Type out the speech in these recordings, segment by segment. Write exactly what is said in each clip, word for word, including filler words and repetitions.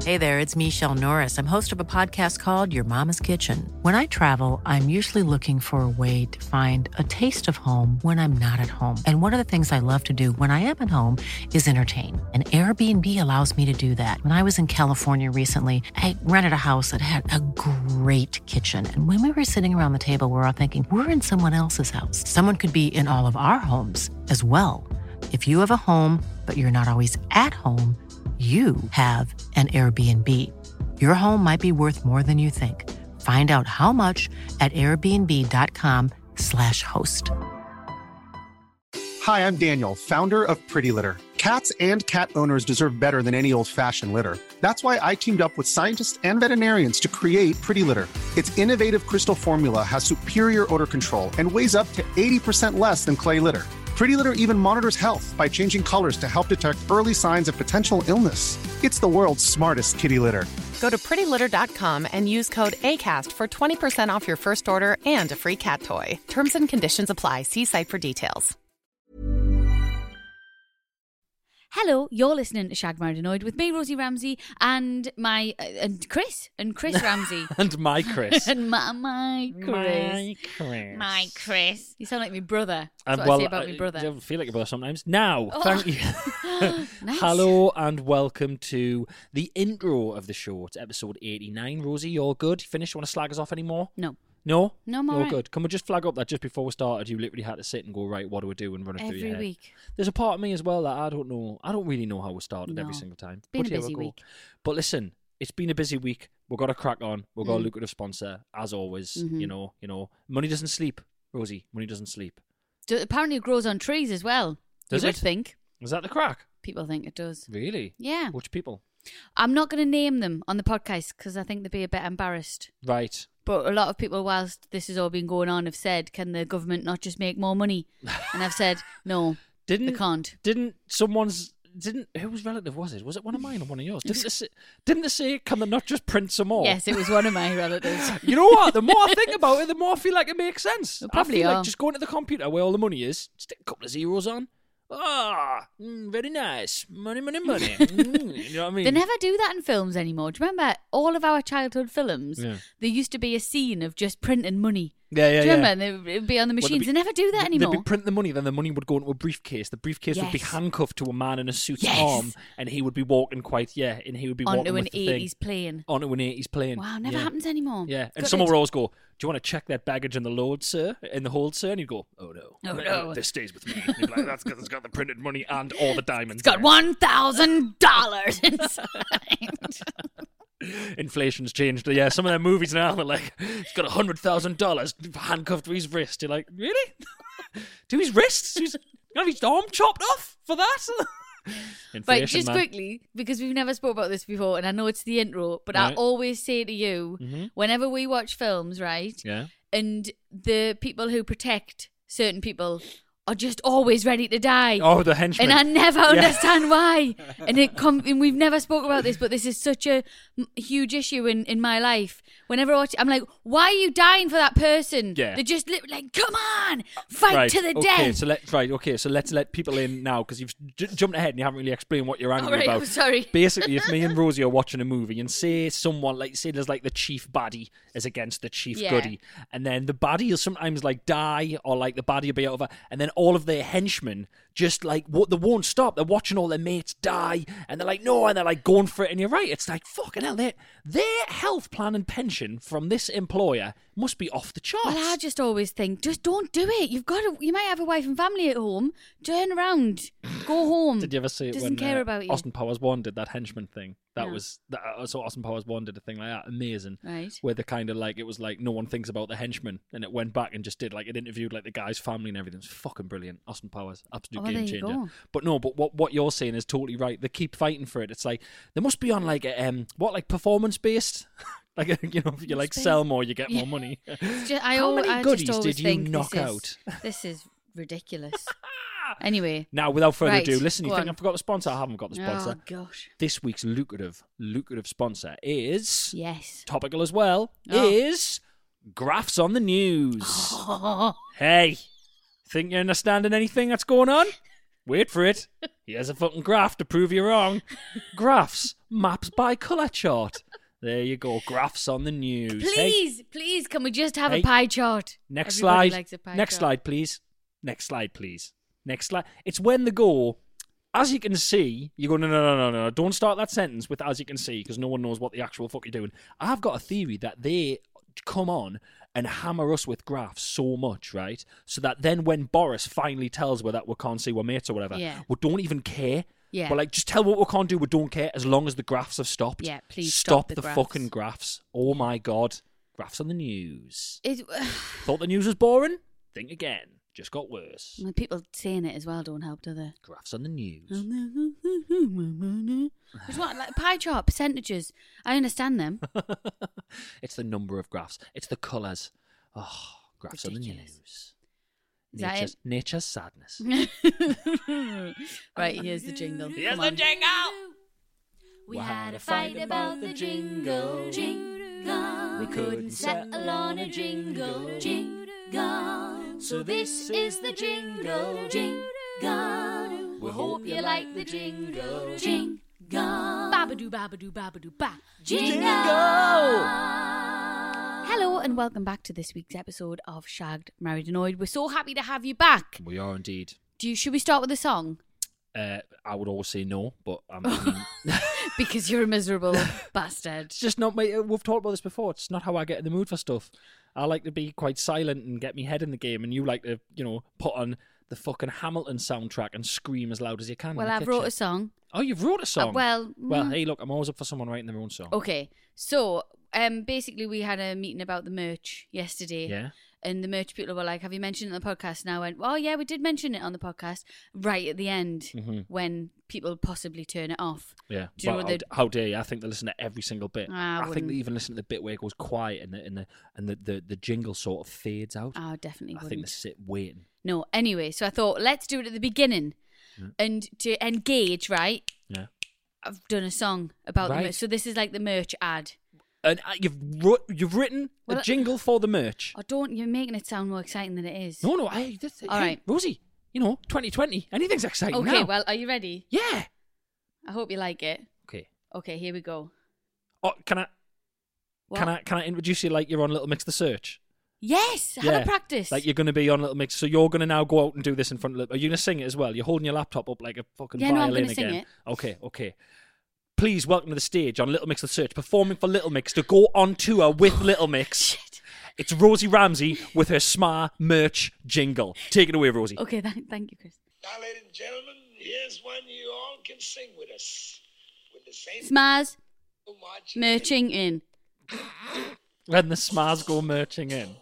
Hey there, it's Michelle Norris. I'm host of a podcast called Your Mama's Kitchen. When I travel, I'm usually looking for a way to find a taste of home when I'm not at home. And one of the things I love to do when I am at home is entertain. And Airbnb allows me to do that. When I was in California recently, I rented a house that had a great kitchen. And when we were sitting around the table, we were all thinking, we're in someone else's house. Someone could be in all of our homes as well. If you have a home, but you're not always at home, you have an Airbnb. Your home might be worth more than you think. Find out how much at airbnb.com slash host. Hi, I'm Daniel, founder of Pretty Litter. Cats and cat owners deserve better than any old-fashioned litter. That's why I teamed up with scientists and veterinarians to create Pretty Litter. Its innovative crystal formula has superior odor control and weighs up to eighty percent less than clay litter. Pretty Litter even monitors health by changing colors to help detect early signs of potential illness. It's the world's smartest kitty litter. Go to pretty litter dot com and use code ACAST for twenty percent off your first order and a free cat toy. Terms and conditions apply. See site for details. Hello, you're listening to Shag Married Annoyed with me, Rosie Ramsey, and my uh, and Chris and Chris Ramsey and my Chris and my my Chris, my Chris, my Chris. You sound like my brother. That's and what well, I say about I, my brother. I feel like your brother sometimes. Now, oh. thank you. Nice. Hello and welcome to the intro of the show. It's episode eighty-nine. Rosie, you all good? You finished? You want to slag us off anymore? No. No? No more. Oh, right. good. Can we just flag up that just before we started, you literally had to sit and go, right, what do we do, and run it Every through your head. week. There's a part of me as well that I don't know. I don't really know how we started No. every single time. It's been but a here busy we go. week. But listen, it's been a busy week. We've got to crack on. We've got Mm. a lucrative sponsor, as always. Mm-hmm. You know, you know, money doesn't sleep, Rosie. Money doesn't sleep. Do, apparently it grows on trees as well. Does you it? would think. Is that the crack? People think it does. Really? Yeah. Which people? I'm not going to name them on the podcast because I think they'd be a bit embarrassed. Right. But a lot of people, whilst this has all been going on, have said, can the government not just make more money? And I've said, no, Didn't they can't. Didn't someone's didn't whose relative was it? Was it one of mine or one of yours? Didn't they say, didn't they say can they not just print some more? Yes, it was one of my relatives. You know what? The more I think about it, the more I feel like it makes sense. They probably I feel are. like just going to the computer where all the money is, stick a couple of zeros on. Ah, mm, very nice. Money, money, money. Mm, you know what I mean? They never do that in films anymore. Do you remember all of our childhood films? Yeah. There used to be a scene of just printing money. Yeah, yeah, Do you yeah. remember? And they would be on the Well, machines. they'd be- they never do that anymore. They'd be print the money, then the money would go into a briefcase. The briefcase would be Yes. handcuffed to a man in a suit's Yes. arm, and he would be walking quite, yeah, and he would be walking Onto an with the thing. eighties plane. Onto an eighties plane. Wow, never yeah. happens anymore. Yeah, and Gutted. someone would always go, do you want to check that baggage in the load, sir? In the hold, sir? And you'd go, oh no. Oh, no. This stays with me. And you'd be like, that's because it's got the printed money and all the diamonds. It's got in it." one thousand dollars inside. Inflation's changed. Yeah, some of their movies now are like, it's got a hundred thousand dollars handcuffed to his wrist. You're like, really? To his wrists? He's got his arm chopped off for that? Inflation, Right, just man. quickly, because we've never spoke about this before, and I know it's the intro, but I Right. always say to you, Mhm. whenever we watch films, right, Yeah. and the people who protect certain people are just always ready to die. Oh, the henchmen. And I never Yeah. understand why. And it com- and we've never spoke about this, but this is such a m- huge issue in, in my life. Whenever I watch, I'm like, why are you dying for that person? Yeah. They're just li- like, come on, fight right. to the okay, death. So let, right, okay, so let's let people in now, because you've j- jumped ahead and you haven't really explained what you're angry All right, about. I'm sorry. Basically, if me and Rosie are watching a movie and say someone, like, say there's like the chief baddie is against the chief Yeah. goodie, and then the baddie will sometimes like die, or like the baddie will be over, and then all of their henchmen just like, what, they won't stop. They're watching all their mates die, and they're like, no, and they're like going for it, and you're right. It's like, fucking hell, their, their health plan and pension from this employer must be off the charts. Well, I just always think, just don't do it. You've got to. You might have a wife and family at home. Turn around, go home. Did you ever see it Doesn't when care uh, about you. Austin Powers One did that henchman thing? That No. was that. I saw Austin Powers One did a thing like that, amazing. Right. Where the kind of like it was like no one thinks about the henchman, and it went back and just did like it interviewed like the guy's family and everything. It's fucking brilliant. Austin Powers, absolute Oh, well, game there you changer. go. But no, but what what you're saying is totally right. They keep fighting for it. It's like they must be on like a, um what like performance based. Like, you know, if you like Must be. sell more, you get Yeah. more money. It's just- I How al- many I goodies just always did you think knock this out? Is, this is ridiculous. Anyway. Now, without further Right, ado, listen, you go think on. I forgot the sponsor? I haven't got the sponsor. Oh, gosh. This week's lucrative, lucrative sponsor is, Yes. topical as well, Oh. is Graphs on the News. Hey, think you're understanding anything that's going on? Wait for it. Here's a fucking graph to prove you wrong. Graphs. Maps by colour chart. There you go. Graphs on the news. Please, Hey, please, can we just have Hey. a pie chart? next Everybody slide. likes a pie Next chart. slide, please. Next slide, please. Next slide. It's when they go, as you can see, you go, no, no, no, no, no. Don't start that sentence with as you can see, because no one knows what the actual fuck you're doing. I've got a theory that they come on and hammer us with graphs so much, right? So that then when Boris finally tells us that we can't see we're mates or whatever, Yeah. we don't even care. Yeah. But like, just tell what we can't do, we don't care, as long as the graphs have stopped. Yeah, please stop, stop the the graphs. fucking graphs. Oh my god. Graphs on the news. It, Thought the news was boring? Think again. Just got worse. well, people saying it as well don't help, do they? Graphs on the news. Just what, like pie chart, percentages. I understand them. It's the number of graphs. It's the colours. Oh, graphs on the Ridiculous. news. Is that Nature's, nature's sadness. Right, here's the jingle. Here's Come the on. jingle. We had a fight about the jingle, jingle. We couldn't settle on a jingle, jingle. So this is the jingle, jingle. We hope you like the jingle, jingle. Babadoo, babadoo, babadoo, ba. Jingle! Hello and welcome back to this week's episode of Shagged, Married, Annoyed. We're so happy to have you back. We are indeed. Do you, should we start with a song? Uh, I would always say no, but I mean, Because you're a miserable bastard. it's just not my. We've talked about this before. It's not how I get in the mood for stuff. I like to be quite silent and get me head in the game, and you like to, you know, put on the fucking Hamilton soundtrack and scream as loud as you can. Well, in the I've wrote kitchen. a song. Oh, you've wrote a song. Uh, well, well, mm, hey, look, I'm always up for someone writing their own song. okay. So, um, basically, we had a meeting about the merch yesterday. Yeah. And the merch people were like, have you mentioned it on the podcast? And I went, oh, yeah, we did mention it on the podcast right at the end Mhm. when people possibly turn it off. Yeah. Do you know But what how, the- how dare you? I think they listen to every single bit. Ah, I I think wouldn't. they even listen to the bit where it goes quiet and the and the and the, the, the jingle sort of fades out. I definitely I wouldn't. think they sit waiting. No, anyway, so I thought, let's do it at the beginning. Yeah. And to engage, right? Yeah. I've done a song about the Right. merch. So this is like the merch ad. And uh, you've wrote, you've written Well, a jingle for the merch. Oh, don't, you're making it sound more exciting than it is. No, no, I. This, All hey, right. Rosie. You know, twenty twenty. Anything's exciting Okay, now. well, are you ready? Yeah. I hope you like it. Okay. Okay, here we go. Oh, can I? What? Can I? Can I introduce you like you're on Little Mix the Search? Yes, have Yeah. a practice. Like you're going to be on Little Mix, so you're going to now go out and do this in front of. Are you going to sing it as well? You're holding your laptop up like a fucking Yeah, no, I'm violin gonna sing again. it. Okay, okay. Please welcome to the stage on Little Mix the Search, performing for Little Mix to go on tour with Little Mix. Shit. It's Rosie Ramsey with her S M A merch jingle. Take it away, Rosie. Okay, th- thank you, Chris. Now, ladies and gentlemen, here's one you all can sing with us. With the same Smaz, march. merching in. When the S M As go merching in.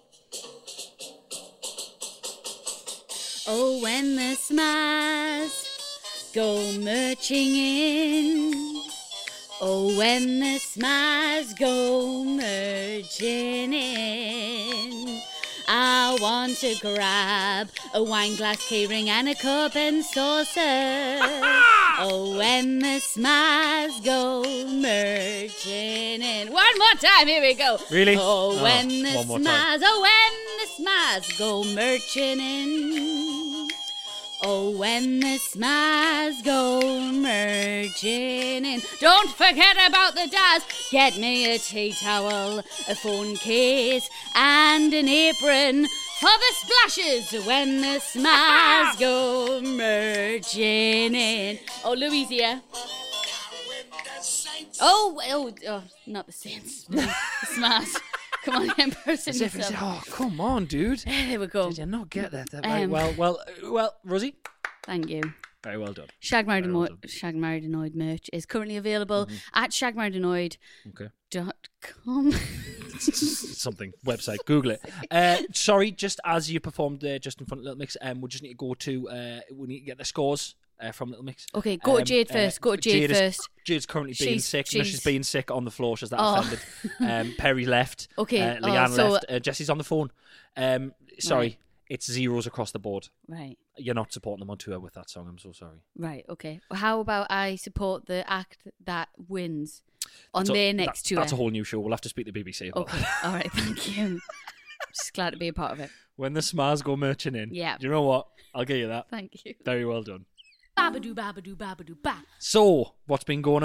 Oh, when the Smaz go merching in. Oh, when the Smaz go merching in. I want to grab a wine glass, K-ring and a cup and saucer. Oh, when the Smaz go merching in. One more time, here we go. Really? Oh, Oh, when the one more time. Smaz, oh, when the Smaz go merching in. Oh, when the Smaz go merging in. Don't forget about the Daz. Get me a tea towel, a phone case, and an apron for the splashes when the Smaz go merging in. Oh, Louisia. Oh, oh, oh, not the Saints. The Smaz. Come on, impersonate As if it's, yourself. oh, come on, dude. There we go. Did you not get that? that right? Um, Well, well, uh, well, Rosie. Thank you. Very well done. Shag Married Very well Annoyed, Shag Married Annoyed merch is currently available at shag married annoyed Okay. dot com. It's something website. Google it. Uh, sorry, just as you performed there, just in front of Little Mix, um, we just need to go to. Uh, we need to get the scores uh, from Little Mix. Okay, go to Um, Jade uh, first. Go to Jade, is- first. Jade's currently being She's- sick. No, she's- she's being sick on the floor. She's that Oh. offended. Um, Perry left. Okay, Uh, oh, Leanne so- left. Uh, Jesse's on the phone. Um, sorry, Right. it's zeros across the board. Right, You're not supporting them on tour with that song. I'm so sorry. right, okay. Well, how about I support the act that wins on So their that- next tour? That's a whole new show. We'll have to speak to the B B C about Okay, that. all right, thank you. Just glad to be a part of it. When the Smars go merching in. Yeah. Do you know what? I'll give you that. Thank you. Very well done. Babadoo, babadoo, babadoo, ba. So, what's been going on?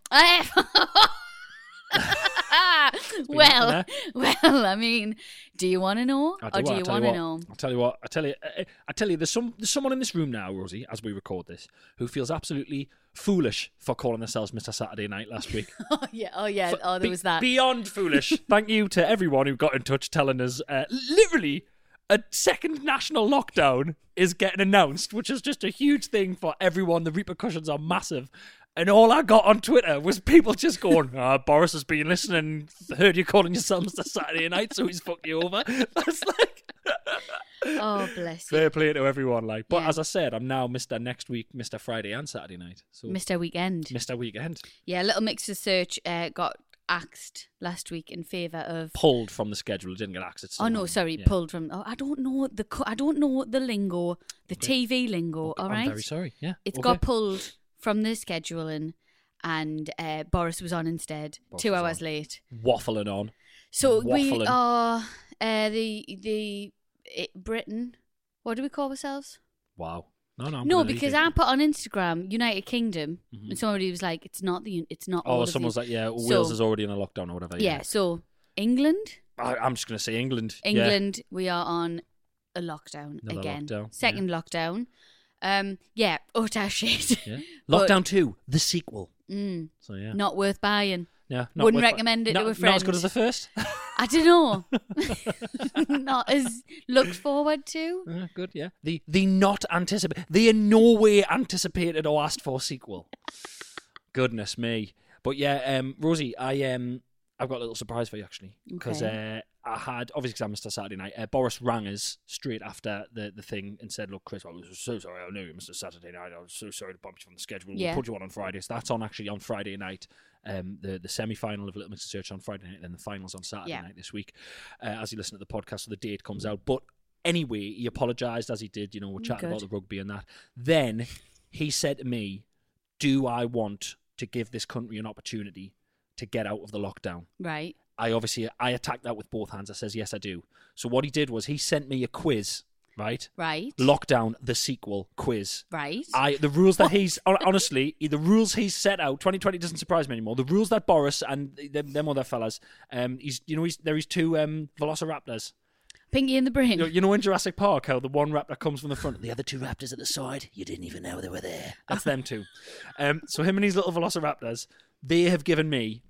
well, well, I mean, do you want to know, I or do you want to know? I'll tell you what. I tell you. I, I tell you. There's some. There's someone in this room now, Rosie, as we record this, who feels absolutely foolish for calling themselves Mister Saturday Night last week. Oh yeah. Oh yeah. For, oh, there be, was that. Beyond foolish. Thank you to everyone who got in touch, telling us uh, literally a second national lockdown is getting announced, which is just a huge thing for everyone. The repercussions are massive. And all I got on Twitter was people just going, oh, Boris has been listening, heard you calling yourself Mister Saturday Night, so he's fucked you over. That's like... Oh, bless you. Fair play to everyone. like. But Yeah. as I said, I'm now Mister Next Week, Mister Friday and Saturday Night. So Mister Weekend. Mister Weekend. Yeah, Little Mixer Search uh, got axed last week in favour of... Pulled from the schedule, didn't get axed. Oh no, sorry, yeah. pulled from... Oh, I don't know the co- I don't know the lingo, the T V lingo, all right? I'm very sorry, yeah. It's okay. got pulled from the scheduling, and uh, Boris was on instead, Boris two was hours on. late. Waffling on. So we Waffling. are uh, the the it, Britain. What do we call ourselves? Wow. No, no, I'm No, gonna leave because you. I put on Instagram United Kingdom, Mhm. and somebody was like, "It's not the, it's not." all Oh, of someone's the... like, yeah, So- Wales is already in a lockdown or whatever. yeah. So England, I, I'm just going to say England. Yeah. England, we are on a lockdown Another again, lockdown, second lockdown. Um, yeah, utter shit. Yeah. But- Lockdown two, the sequel. Mm, So yeah, not worth buying. yeah. not wouldn't worth- recommend it not, to a Not as friend. good as the first. I don't know. Not as looked forward to. Yeah, good, yeah. The the not anticipated, the in no way anticipated or asked for sequel. Goodness me. But yeah, um, Rosie, I um, I've got a little surprise for you actually, because Okay. uh, I had obviously because I'm Mister Saturday Night. Uh, Boris rang us straight after the, the thing and said, "Look, Chris, I was so sorry. I know you're Mister Saturday Night. I was so sorry to bump you from the schedule. Yeah. We'll put you on on Friday." So that's on actually on Friday night. Um, the the semi final of Little Mixer Search on Friday night, and then the finals on Saturday Yeah. night this week. Uh, as you listen to the podcast, so the date comes out, but. Anyway, he apologised as he did, you know, we're chatting Good. about the rugby and that. Then he said to me, do I want to give this country an opportunity to get out of the lockdown? Right. I obviously, I attacked that with both hands. I says, yes, I do. So what he did was he sent me a quiz, right? Right. Lockdown, the sequel quiz. Right. I the rules that he's hon- honestly the rules he's set out. twenty twenty doesn't surprise me anymore. The rules that Boris and them, them other fellas, um, he's you know he's there is two um velociraptors. Pinky in the brain. You know, you know in Jurassic Park how the one raptor comes from the front, the other two raptors at the side, you didn't even know they were there. That's them two. Um, so him and his little velociraptors, they have given me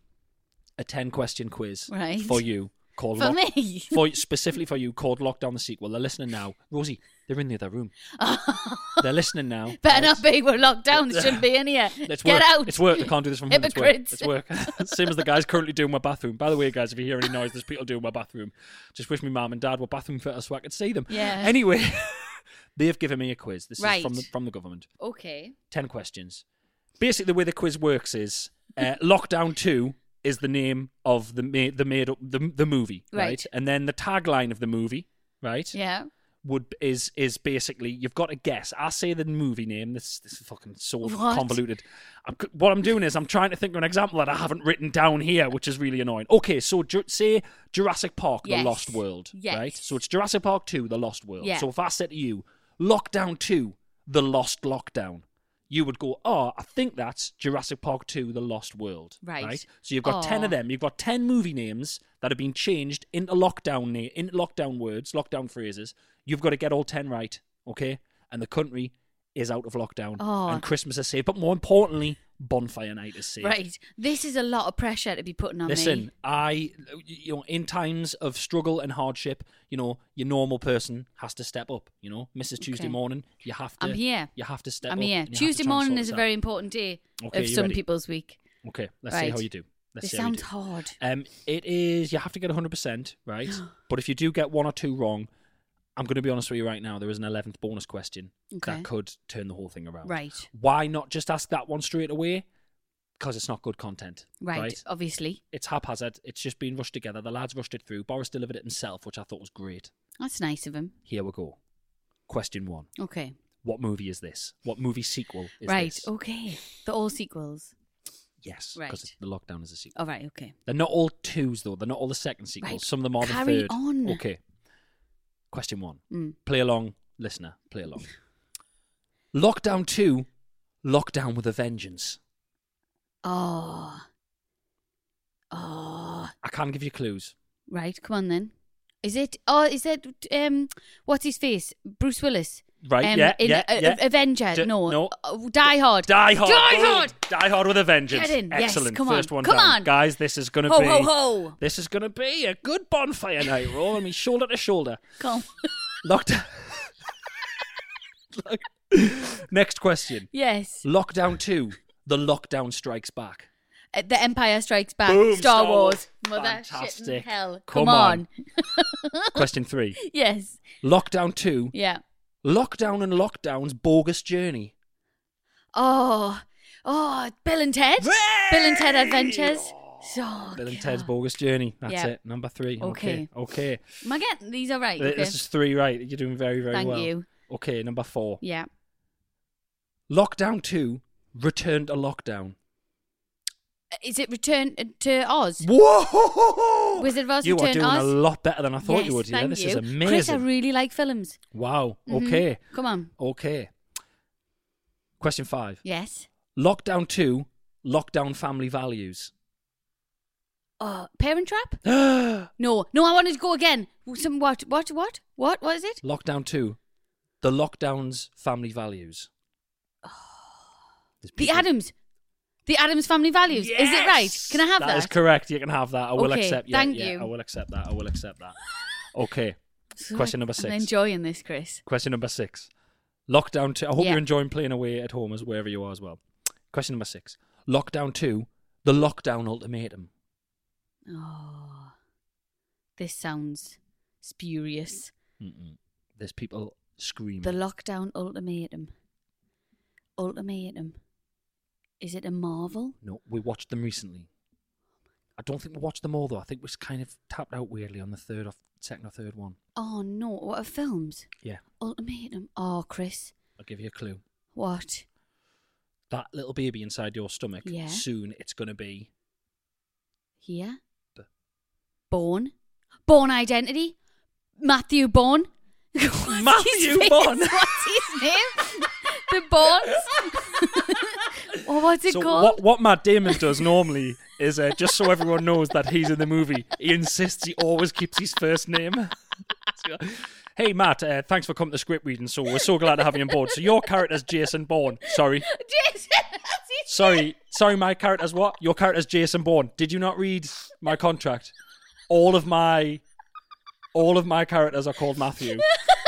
a ten question quiz Right. for you called For Lock- me? for specifically for you called Lockdown the Sequel. They're listening now. Rosie, they're in the other room. They're listening now. Better right? not be. We're locked down. They shouldn't be in here. It's Get work. out. It's work. I can't do this from home. It's work. Hypocrites. It's work. Same as the guys currently doing my bathroom. By the way, guys, if you hear any noise, there's people doing my bathroom. Just wish me mum and dad were bathroom fitters so I could see them. Yeah. Anyway, they've given me a quiz. This Right. is from the, from the government. Okay. Ten questions. Basically, the way the quiz works is uh, Lockdown Two is the name of the ma- the made up the the movie, right? Right. And then the tagline of the movie, right? Yeah. Would is is basically you've got to guess. I say the movie name. This this is fucking so What? convoluted. I'm, what I'm doing is I'm trying to think of an example that I haven't written down here, which is really annoying. Okay, so ju- say Jurassic Park: Yes. The Lost World, Yes. right? So it's Jurassic Park Two: The Lost World. Yeah. So if I said to you, Lockdown Two: The Lost Lockdown, you would go, oh, I think that's Jurassic Park Two: The Lost World. Right. So you've got ten of Aw. them. You've got ten movie names that have been changed into lockdown na- into lockdown words, lockdown phrases. You've got to get all ten right, okay? And the country is out of lockdown. Aw. And Christmas is safe. But more importantly, bonfire night is safe. Right. This is a lot of pressure to be putting on Listen, me. I, you know, in times of struggle and hardship, you know, your normal person has to step up. You know, Missus Tuesday Okay. morning, you have to. I'm here. You have to step I'm up. here. and you have to Tuesday try and morning sort is this a out. very important day Okay, of you some ready? people's week. Okay, let's see Right. how you do. Let's This see how you sounds do. hard. Um, it is. You have to get one hundred percent right. But if you do get one or two wrong, I'm going to be honest with you right now. There is an eleventh bonus question Okay. that could turn the whole thing around. Right. Why not just ask that one straight away? Because it's not good content. Right. Right. Obviously. It's haphazard. It's just been rushed together. The lads rushed it through. Boris delivered it himself, which I thought was great. That's nice of him. Here we go. Question one. Okay. What movie is this? What movie sequel is right. this? Okay. They're all sequels. Yes, Right. because the lockdown is a sequel. All right. Okay. They're not all twos, though. They're not all the second sequels. Right. Some of them are Carry the third. on. Okay. Question one. Mm. Play along, listener. Play along. Lockdown two, Lockdown with a Vengeance. Oh. Oh. I can't give you clues. Right, come on then. Is it, oh, is it, um, what's his face? Bruce Willis. Right, Um, yeah, in, yeah, uh, yeah. Avenger. D- no. no. Uh, Die Hard. Die Hard. Die Boom. Hard. Die Hard with a vengeance. Get in. Yes, Excellent. come on. First one Come down. on. Guys, this is going to Ho, be... ho, ho. This is going to be a good bonfire night. We're all going to be shoulder to shoulder. Come. Lockdown. Next question. Yes. Lockdown two. The Lockdown Strikes Back. Uh, The Empire Strikes Back. Boom, Star, Star Wars. Wars. Mother shit Fantastic. hell. Come Come, on. on. Question three. Yes. Lockdown two. Yeah. Lockdown and Lockdown's Bogus Journey. Oh. Oh, Bill and Ted. Bill and Ted Adventures. So Bill and cool. Ted's Bogus Journey. That's Yeah. it. Number three. Okay. Okay. Okay. Am I getting these are right? Th- Okay. This is three right. You're doing very, very Thank well. you. Okay, number four. Yeah. Lockdown two. Return to Lockdown. Is it Return to Oz? Whoa! Wizard of Oz, You are Return doing to Oz? a lot better than I thought yes, you would. Yeah, thank this you. is amazing. Chris, I really like films. Wow. Mhm. Okay. Come on. Okay. Question five. Yes. Lockdown two. Lockdown Family Values. Oh, Parent Trap? Lockdown No, no, I wanted to go again. Some what? What? What? What? What is it? two. The Lockdown's Family Values. There's The people- Adams. The Adams Family Values. Is it right? Can I have that? That is correct. You can have that. I will Okay, accept. Yeah, thank yeah, you. I will accept that. I will accept that. Okay. So Question number I'm six. enjoying this, Chris. Question number six. Lockdown two. I hope Yeah. you're enjoying playing away at home as wherever you are as well. Question number six. Lockdown two. The Lockdown Ultimatum. Oh, this sounds spurious. Mm-mm. There's people screaming. The Lockdown Ultimatum. Ultimatum. Is it a Marvel? No, we watched them recently. I don't think we watched them all though. I think we kind of tapped out weirdly on the third or second or third one. Oh no! What are films? Yeah, Ultimatum. Oh, Chris. I'll give you a clue. What? That little baby inside your stomach. Yeah. Soon it's going to be. Here. The- Born. Born Identity. Matthew Born. What's Matthew his face? Born. What's his name? The Borns. Oh, what's it so called? what what Matt Damon does normally is uh, just so everyone knows that he's in the movie. He insists he always keeps his first name. So, hey Matt, uh, thanks for coming to script reading. So we're so glad to have you on board. So your character's Jason Bourne. Sorry. Jason. That's his Sorry, sorry, my character's what? Your character's Jason Bourne. Did you not read my contract? All of my, all of my characters are called Matthew.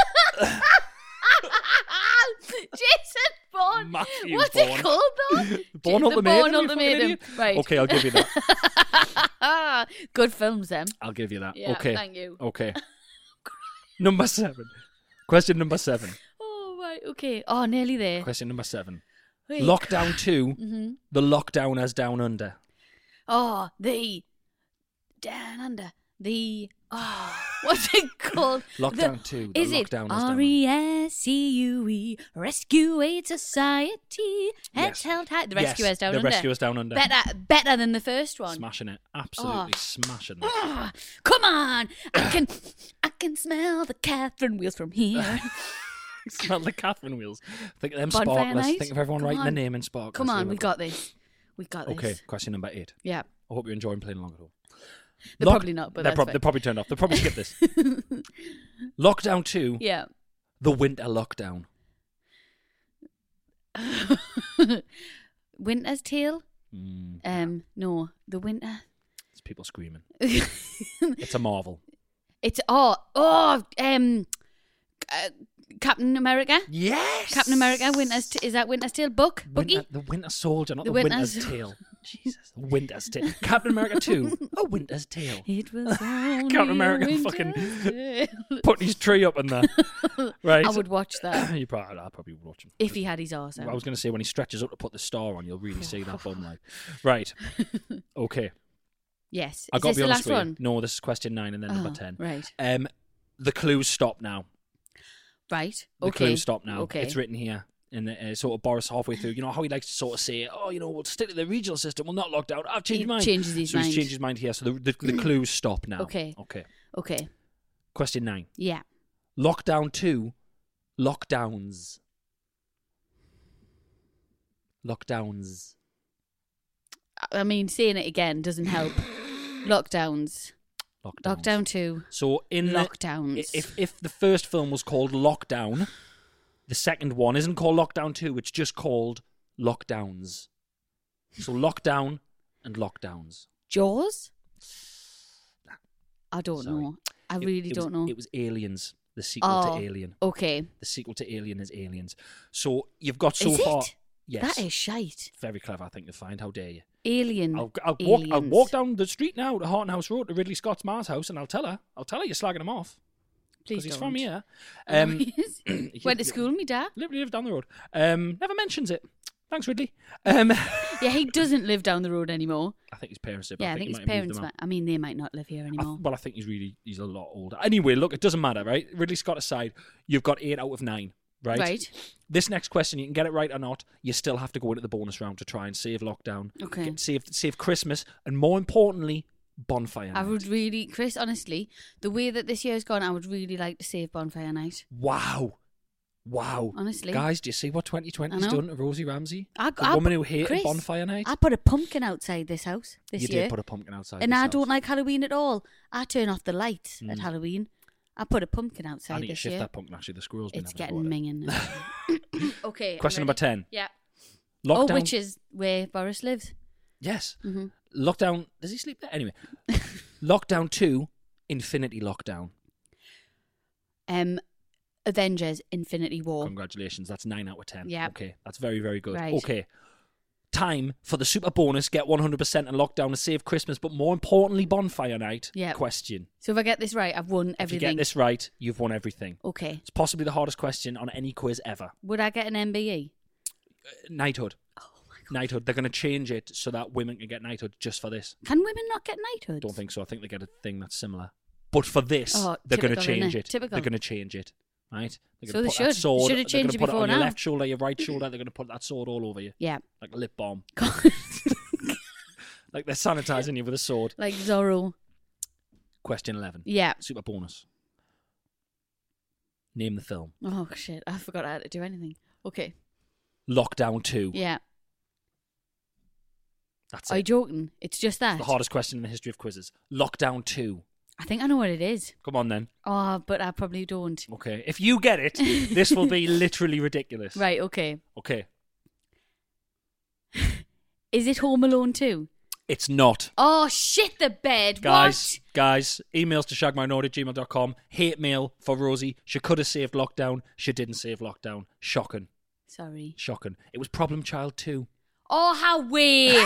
Jason Bourne. Matthew What's Bourne. it called though? Bourne the Ultimatum. Bourne you fucking Ultimatum. idiot. Right. Okay, I'll give you that. Good films, then. I'll give you that. Yeah, okay. thank you. Okay. Number seven. Question number seven. Oh right. Okay. Oh, nearly there. Question number seven. Wait. Lockdown two. Mhm. The Lockdowners Down Under. Oh, the down under the oh, what's it called? Lockdown The- two. The Is it Lockdowners Down R E S C U E Rescue Aid Society? Heads Yes. held high. The Yes, Rescuers Down the Under. Rescuers Down Under. Better, better than the first one. Smashing it. Absolutely Oh. smashing it. Ah, come on, I can, I can smell the Catherine wheels from here. Smell the Catherine wheels. Think of them Bonfire sparklers. night? Think of everyone Come writing on. their name in sparklers. Come on, Here we we go. got this. We got this. Okay, question number eight. Yeah. I hope you're enjoying playing along at home. They're Lock- probably not, but they're, that's prob- fine. they're probably turned off. They'll probably skip this. Lockdown two. Yeah. The Winter Lockdown. Winter's Tale? Mm, Um, no, the winter. it's people screaming. it's It's a marvel. oh oh um, uh, Captain America. Yes. Captain America. Winter's T- is that Winter's Tale book? Bookie. Winter, the Winter Soldier, not The the, Winter's- Winter's Tale. Jesus, the Winter's Tale. Captain America two. A Winter's Tale. It was only Captain a America winter's fucking tale. putting his tree up in there. Right. I would watch that You probably, I probably would watch him. if he had his arse out. I was going to say when he stretches up to put the star on, you'll really see that bum like. Right. Okay. Yes. I Is got this to be the honest last with you. one? No, this is question nine and then number Oh, ten. Right. Um, the clues stop now. Right. The okay. clues stop now. Okay. It's written here. And uh, sort of Boris halfway through, you know how he likes to sort of say, "Oh, you know, we'll stick to the regional system. We'll not lock down." I've changed He my mind. changes his so mind. he's changed his mind here. So the the, the clues stop now. Okay. Okay. Okay. Question nine. Yeah. Lockdown two. Lockdowns. Lockdowns. I mean, saying it again doesn't help. Lockdowns. Lockdowns. Lockdown two. So in Lockdowns. The, if if the first film was called Lockdown, the second one isn't called Lockdown two. It's just called Lockdowns. So Lockdown and Lockdowns. Jaws? I don't Sorry. know. I It- really it don't was, know. It was Aliens. The sequel Oh, to Alien. Okay. The sequel to Alien is Aliens. So you've got so Is far. it? Yes. That is shite. Very clever, I think, to find. How dare you? Alien. I'll, I'll, walk, I'll Aliens. walk down the street now to Horton House Road to Ridley Scott's Mars house, and I'll tell her. I'll tell her you're slagging him off. Please Because he's don't. from here. Oh, Um, he is? Went to school with me dad. Literally lives down the road. Um, never mentions it. Thanks, Ridley. Um, Yeah, he doesn't live down the road anymore. I think his parents did. but Yeah, I I think think his he might have moved parents them might. out. I mean, they might not live here I, anymore. well, I think he's really he's a lot older. Anyway, look, it doesn't matter, right? Ridley Scott aside, you've got eight out of nine, right? Right. This next question, you can get it right or not. You still have to go into the bonus round to try and save lockdown, Okay. get- save save Christmas, and more importantly, bonfire I night. would really, Chris, honestly, the way that this year's gone, I would really like to save Bonfire Night. Wow. Wow. Honestly. Guys, do you see what twenty twenty's I know. done to Rosie Ramsey? I, The I- woman who hated Chris, bonfire night? I put a pumpkin outside this house this you year. did put a pumpkin outside and this I house. don't like Halloween at all. I turn off the lights at Mm. Halloween. I put a pumpkin I outside need to this shift year. that pumpkin, actually. The squirrel's been It's having a getting go at it. minging now. Okay. I'm Question number ready. ten. Yeah. Lockdown. Oh, which is where Boris lives. Yes. hmm Lockdown. Does he sleep there? Anyway. Lockdown two, Infinity Lockdown. Um, Avengers: Infinity War. Congratulations. That's nine out of ten. Yeah. Okay. That's very, very good. Right. Okay. Time for the super bonus. Get one hundred percent and Lockdown to save Christmas, but more importantly, Bonfire Night. Yep. Question. So if I get this right, I've won If you everything. get this right, you've won everything. Okay. It's possibly the hardest question on any quiz ever. Would I get an M B E? Knighthood. Oh my god. Knighthood. They're going to change it so that women can get knighthood just for this. Can women not get knighthood? Don't think so. I think they get a thing that's similar. But for this, Oh, they're going to typical, change innit? it. Typical. They're going to change it. Right? They're So gonna they put that should. sword, Should have they're changed gonna it put it before on your now. left shoulder, your right shoulder. They're going to put that sword all over you. Yeah. Like a lip balm. Like they're sanitizing you with a sword. Like Zorro. Question eleven. Yeah. Super bonus. Name the film. Oh shit! I forgot how to do anything. Okay. Lockdown two. Yeah. That's Are you it. joking? It's just that. The hardest question in the history of quizzes. Lockdown two. I think I know what it is. Come on then. Oh, but I probably don't. Okay. If you get it, this will be literally ridiculous. Right. Okay. Okay. Is it Home Alone two? It's not. Oh shit! The bed. Guys, guys, emails to shagminority at gmail dot com. Hate mail for Rosie. She could have saved lockdown. She didn't save lockdown. Shocking. What? Sorry. Shocking. It was Problem Child two. Oh, how way.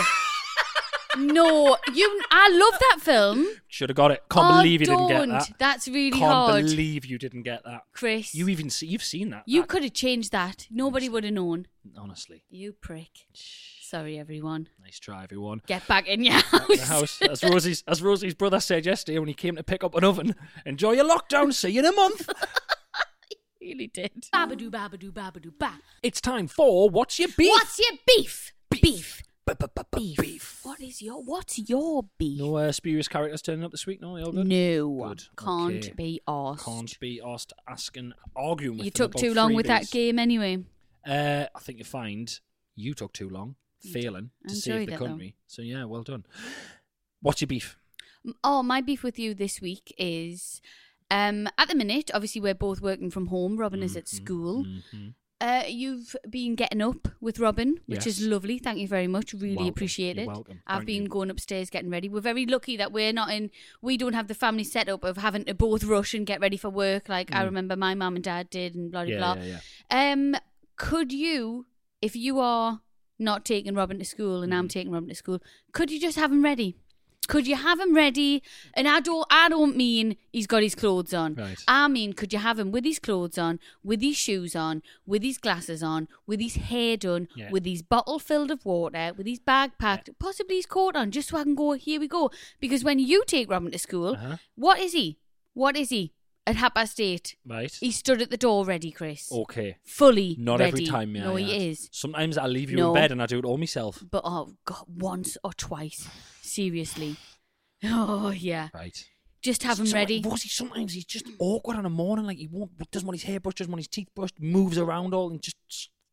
No, you. I love that film. Should have got it. Can't Oh, believe you didn't get don't. that. That's really Can't hard. believe you didn't get that. Chris. You even see, you've seen that. You That- could have changed that. Nobody would have known. honestly. You prick. Sorry, everyone. Nice try, everyone. Get back in your The house. house, as Rosie's, as Rosie's brother said yesterday when he came to pick up an oven. Enjoy your lockdown. See you in a month. Really did. Babadoo, babadoo, babadoo, ba. It's time for What's Your Beef? What's your beef? Beef. Beef. Beef. What is your? What's your beef? No uh, spurious characters turning up this week. No, they all good. No. Good. Can't Okay. be asked. Can't be asked, asking, arguing with You them took about too long with that freebies. game anyway. Uh, I think you find you took too long, failing I to save enjoyed the it, though. country. So yeah, well done. What's your beef? Oh, my beef with you this week is, um, at the minute, obviously we're both working from home. Robin is at school. Mhm. Uh, you've been getting up with Robin, which is Yes. lovely. Thank you very much. Really Welcome. appreciate You're it. welcome. I've Thank been you. going upstairs getting ready. We're very lucky that we're not in. We don't have the family setup of having to both rush and get ready for work like I Mm. remember my mum and dad did, and blah blah Yeah, blah. yeah, yeah. Um, could you, if you are not taking Robin to school and Mm. I'm taking Robin to school, could you just have him ready? Could you have him ready? And I don't, I don't mean he's got his clothes on. Right. I mean, could you have him with his clothes on, with his shoes on, with his glasses on, with his hair done, Yeah. with his bottle filled of water, with his bag packed, possibly his coat on, just so I can go, here we go. Because when you take Robin to school, Uh-huh. what is he? What is he? At half past eight. Right. He stood at the door ready, Chris. Okay. Fully Not ready. every time, may No, I he add. is. Sometimes I leave you No. in bed and I do it all myself. But oh god, once or twice, seriously. Oh yeah, Right. just have him So- ready. Rosie, sometimes he's just awkward in the morning. Like he won't, doesn't want his hair brushed, doesn't want his teeth brushed, moves around all and just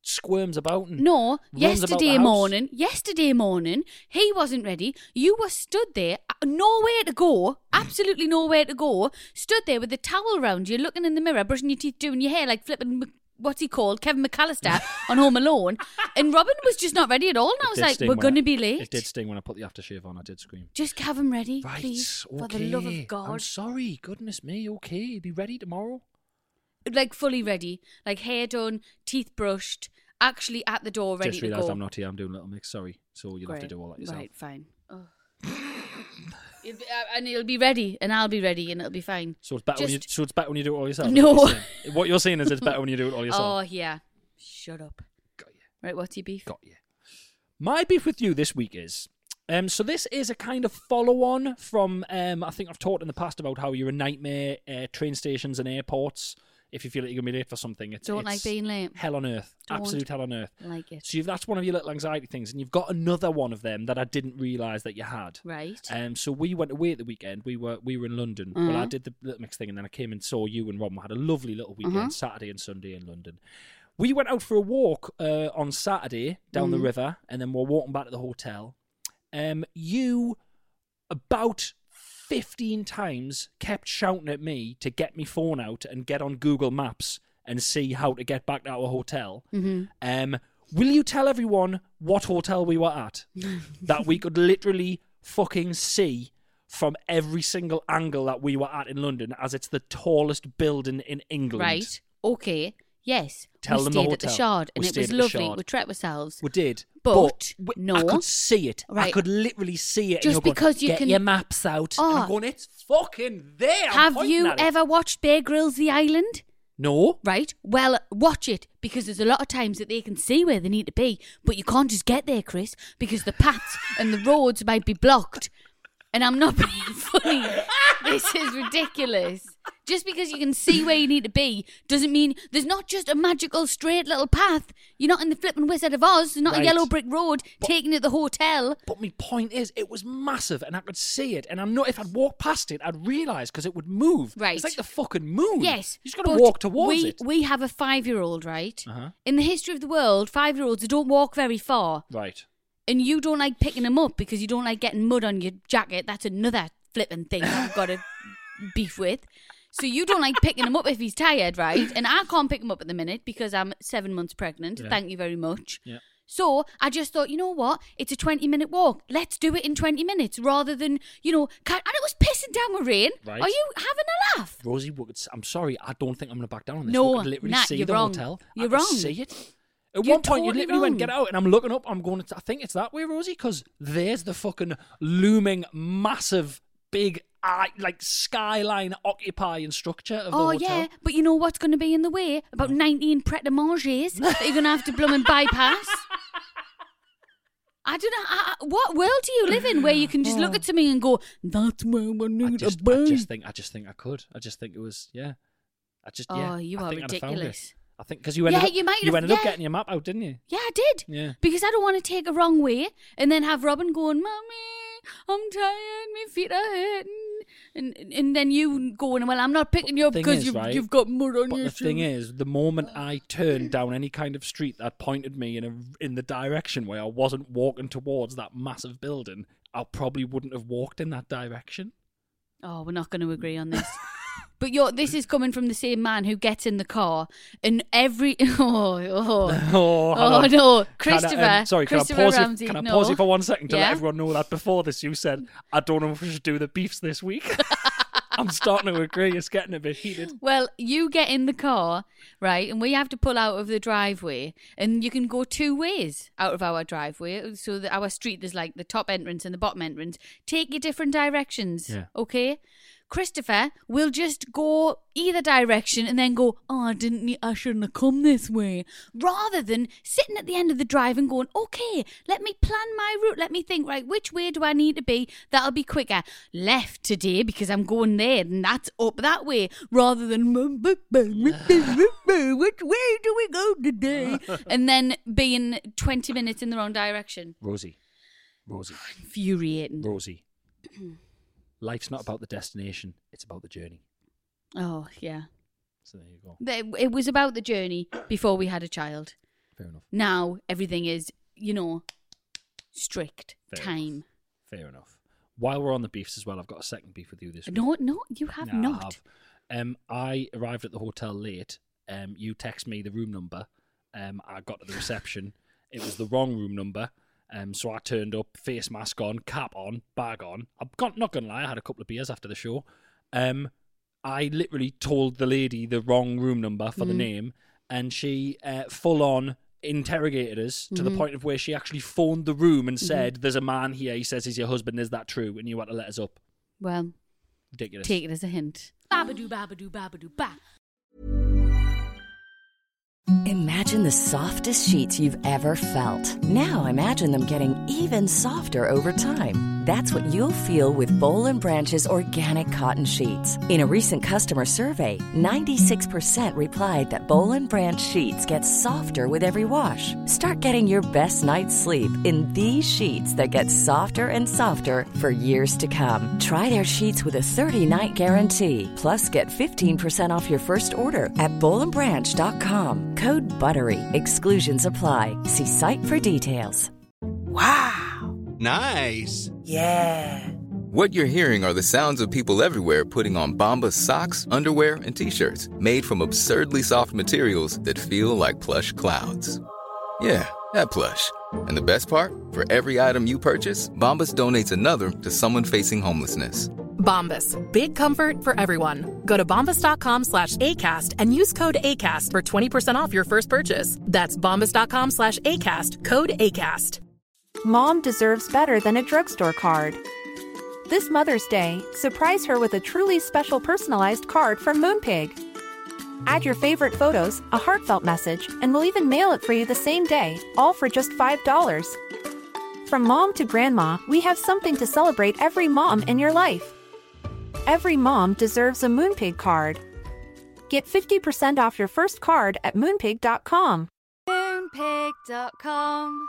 squirms about and No, runs about yesterday the house. morning, yesterday morning, he wasn't ready. You were stood there, uh, nowhere to go, absolutely nowhere to go, stood there with the towel round you, looking in the mirror, brushing your teeth, doing your hair like flipping, Mc- what's he called, Kevin McAllister on Home Alone. And Robin was just not ready at all. And I It was did like, sting we're when going I- to be late. It did sting when I put the aftershave on. I did scream. Just have him ready, Right, please, okay. for the love of I'm God. sorry. Goodness me. Okay, be ready tomorrow. Like fully ready, like hair done, teeth brushed, actually at the door ready Just to realised go. I'm not here. I'm doing Little Mix. Sorry. So you'll have to Great. do all that yourself. Right, fine. Oh. It'll be- uh, and it'll be ready, and I'll be ready, and it'll be fine. So it's better when you. Just- So it's better when you do it all yourself. is No. What you're, saying. What you're saying is it's better when you do it all yourself. Oh yeah, shut up. Got you. Right, what's your beef? Got you. My beef with you this week is. Um, so this is a kind of follow-on from. Um, I think I've talked in the past about how you're a nightmare uh, train stations and airports. If you feel like you're gonna be late for something, it's Don't it's like being late. Hell on earth, Don't absolute hell on earth. Like it. So you've, that's one of your little anxiety things, and you've got another one of them that I didn't realise that you had. Right. Um, so we went away at the weekend. We were we were in London. Well, I did the Little Mix thing, and then I came and saw you and Rob. We had a lovely little weekend, Saturday and Sunday in London. We went out for a walk uh, on Saturday down the river, and then we're walking back to the hotel. Um, you about fifteen times kept shouting at me to get my phone out and get on Google Maps and see how to get back to our hotel. Mm-hmm. Um, will you tell everyone what hotel we were at? That we could literally fucking see from every single angle that we were at in London, as it's the tallest building in England. Right. Okay. Yes. Tell we them the stayed at the hotel. Shard, We and it stayed was at the lovely. Shard. We treated ourselves. We did. But, we- no. I could see it. I Right. could literally see it. Just and you're going, because you get can- your maps out. And Oh. I'm going, it's fucking there. I'm Have pointing you at it. ever watched Bear Grylls The Island? No. Right. Well, watch it, because there's a lot of times that they can see where they need to be, but you can't just get there, Chris, because the paths and the roads might be blocked. And I'm not being funny. This is ridiculous. Just because you can see where you need to be doesn't mean there's not just a magical straight little path. You're not in the flipping Wizard of Oz. There's not Right. a yellow brick road taking you to the hotel. But my point is, it was massive, and I could see it. And I'm not. If I'd walk past it, I'd realise because it would move. Right. It's like the fucking moon. Yes. You just got to but walk towards we, it. We have a five-year-old, right? Uh-huh. In the history of the world, five-year-olds don't walk very far. Right. And you don't like picking them up because you don't like getting mud on your jacket. That's another flipping thing that I've got to beef with. So you don't like picking him up if he's tired, right? And I can't pick him up at the minute because I'm seven months pregnant. Yeah. Thank you very much. Yeah. So I just thought, you know what? It's a twenty-minute walk. Let's do it in twenty minutes rather than, you know... Can- and it was pissing down with rain. Right. Are you having a laugh? Rosie, we could, I'm sorry. I don't think I'm going to back down on this. No, we could literally Nat, see you're the wrong. hotel. You're I could wrong. see it. At You're one point, you totally literally went, wrong. get out, and I'm looking up. I'm going, I think it's that way, Rosie, because there's the fucking looming, massive, big, eye, like skyline occupying structure of the Oh, hotel. yeah. But you know what's going to be in the way? About nineteen Pret-a-Manger's that you're going to have to bloom and bypass. I don't know. I, I- what world do you live in where you can just look at something and go, that's where we I need just, a I bee? just think, I just think I could. I just think it was, yeah. I just, Oh, yeah. you I are think I'd have found it. ridiculous. I think because you ended Yeah, up, you might you have- ended up yeah. getting your map out, didn't you? Yeah, I did. Yeah. Because I don't want to take a wrong way and then have Robin going, Mummy, I'm tired, my feet are hurting. And and then you going, well, I'm not picking you up Thing because is, you've, right, you've got mud on But your the thing shoes. is, the moment I turned down any kind of street that pointed me in a, in the direction where I wasn't walking towards that massive building, I probably wouldn't have walked in that direction. Oh, we're not going to agree on this. But you're, this is coming from the same man who gets in the car and every... Oh, oh. Oh, Oh, hold on. no. Can I, Christopher. um, sorry, can I Christopher pause? Ramsey, you, can I no. pause you for one second to Yeah? let everyone know that before this you said I don't know if we should do the beefs this week. I'm starting to agree. It's getting a bit heated. Well, you get in the car, right, and we have to pull out of the driveway, and you can go two ways out of our driveway. So that our street, there's like the top entrance and the bottom entrance. Take your different directions, Yeah. okay? Christopher will just go either direction and then go, oh, I didn't need, I shouldn't have come this way. Rather than sitting at the end of the drive and going, okay, let me plan my route. Let me think, right, which way do I need to be? That'll be quicker. Left today because I'm going there and that's up that way. Rather than, which way do we go today? And then being twenty minutes in the wrong direction. Rosie. Rosie. Infuriating. Rosie. Life's not about the destination, it's about the journey. Oh, yeah. So there you go. The- It was about the journey before we had a child. Fair enough. Now everything is, you know, strict Fair time. enough. Fair enough. While we're on the beefs as well, I've got a second beef with you this week. No, no, you have No, I not. have. Um, I arrived at the hotel late. Um, you text me the room number. Um, I got to the reception. It was the wrong room number. Um, so I turned up, face mask on, cap on, bag on. I'm got, not going to lie, I had a couple of beers after the show. Um, I literally told the lady the wrong room number for mm. the name, and she uh, full on interrogated us to mm-hmm. the point of where she actually phoned the room and said, mm-hmm. there's a man here, he says he's your husband, is that true? And you had to let us up. Well, ridiculous. Take it as a hint. Babadoo, babadoo, babadoo, ba. Imagine the softest sheets you've ever felt. Now imagine them getting even softer over time. That's what you'll feel with Boll and Branch's organic cotton sheets. In a recent customer survey, ninety-six percent replied that Boll and Branch sheets get softer with every wash. Start getting your best night's sleep in these sheets that get softer and softer for years to come. Try their sheets with a thirty-night guarantee. Plus, get fifteen percent off your first order at boll and branch dot com. Code BUTTERY. Exclusions apply. See site for details. Wow. Nice. Yeah. What you're hearing are the sounds of people everywhere putting on Bombas socks, underwear, and T-shirts made from absurdly soft materials that feel like plush clouds. Yeah, that plush. And the best part? For every item you purchase, Bombas donates another to someone facing homelessness. Bombas. Big comfort for everyone. Go to bombas.com slash ACAST and use code ACAST for twenty percent off your first purchase. That's bombas.com slash ACAST. Code ACAST. Mom deserves better than a drugstore card. This Mother's Day, surprise her with a truly special personalized card from Moonpig. Add your favorite photos, a heartfelt message, and we'll even mail it for you the same day, all for just five dollars. From mom to grandma, we have something to celebrate every mom in your life. Every mom deserves a Moonpig card. Get fifty percent off your first card at moonpig dot com. moonpig dot com.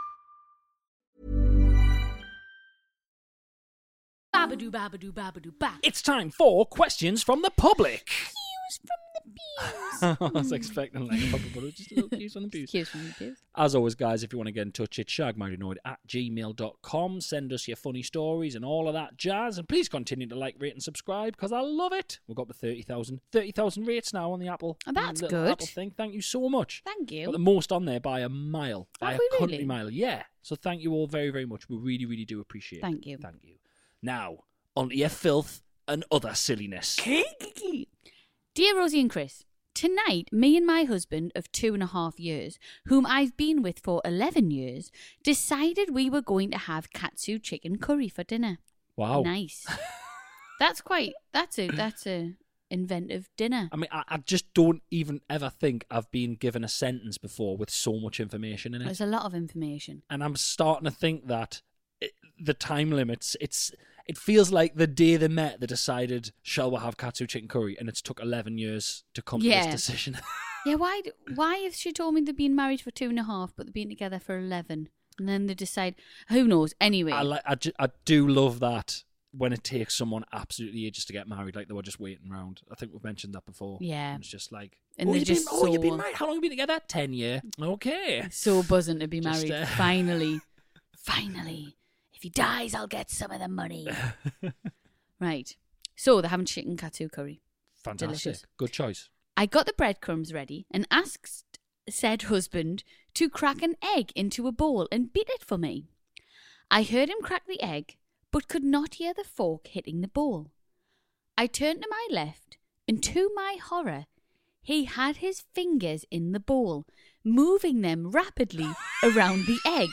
Babadoo, babadoo, babadoo, ba. It's time for questions from the public. Cues from the pews. I was expecting like a couple, but just a little cues from the pews. Cues from the pews. As always, guys, if you want to get in touch, it's shagmarriedanoid at gmail dot com. Send us your funny stories and all of that jazz. And please continue to like, rate, and subscribe because I love it. We've got the thirty thousand thirty thousand rates now on the Apple. Oh, that's little good. Apple thing. Thank you so much. Thank you. Got the most on there by a mile. By Have a we country really? mile. Yeah. So thank you all very, very much. We really, really do appreciate Thank it. you. Thank you. Now, on to your filth and other silliness. Dear Rosie and Chris, tonight, me and my husband of two and a half years, whom I've been with for eleven years, decided we were going to have katsu chicken curry for dinner. Wow. Nice. That's quite, that's a, that's a inventive dinner. I mean, I, I just don't even ever think I've been given a sentence before with so much information in it. There's a lot of information. And I'm starting to think that it, the time limits, it's it feels like the day they met, they decided, shall we have katsu chicken curry? And it's took eleven years to come Yeah. to this decision. Yeah, why, d- why if she told me they've been married for two and a half, but they've been together for eleven, and then they decide, who knows, anyway. I, like, I, ju- I do love that when it takes someone absolutely ages to get married, like they were just waiting around. I think we've mentioned that before. Yeah. And it's just like, And oh, they're you've just been, oh, you've been so- married? How long have you been together? Ten year. Okay. So buzzing to be Just, married. uh, Finally. Finally. If he dies, I'll get some of the money. Right. So they're having chicken katsu curry. Fantastic. Delicious. Good choice. I got the breadcrumbs ready and asked said husband to crack an egg into a bowl and beat it for me. I heard him crack the egg, but could not hear the fork hitting the bowl. I turned to my left, and to my horror, he had his fingers in the bowl, moving them rapidly around the egg.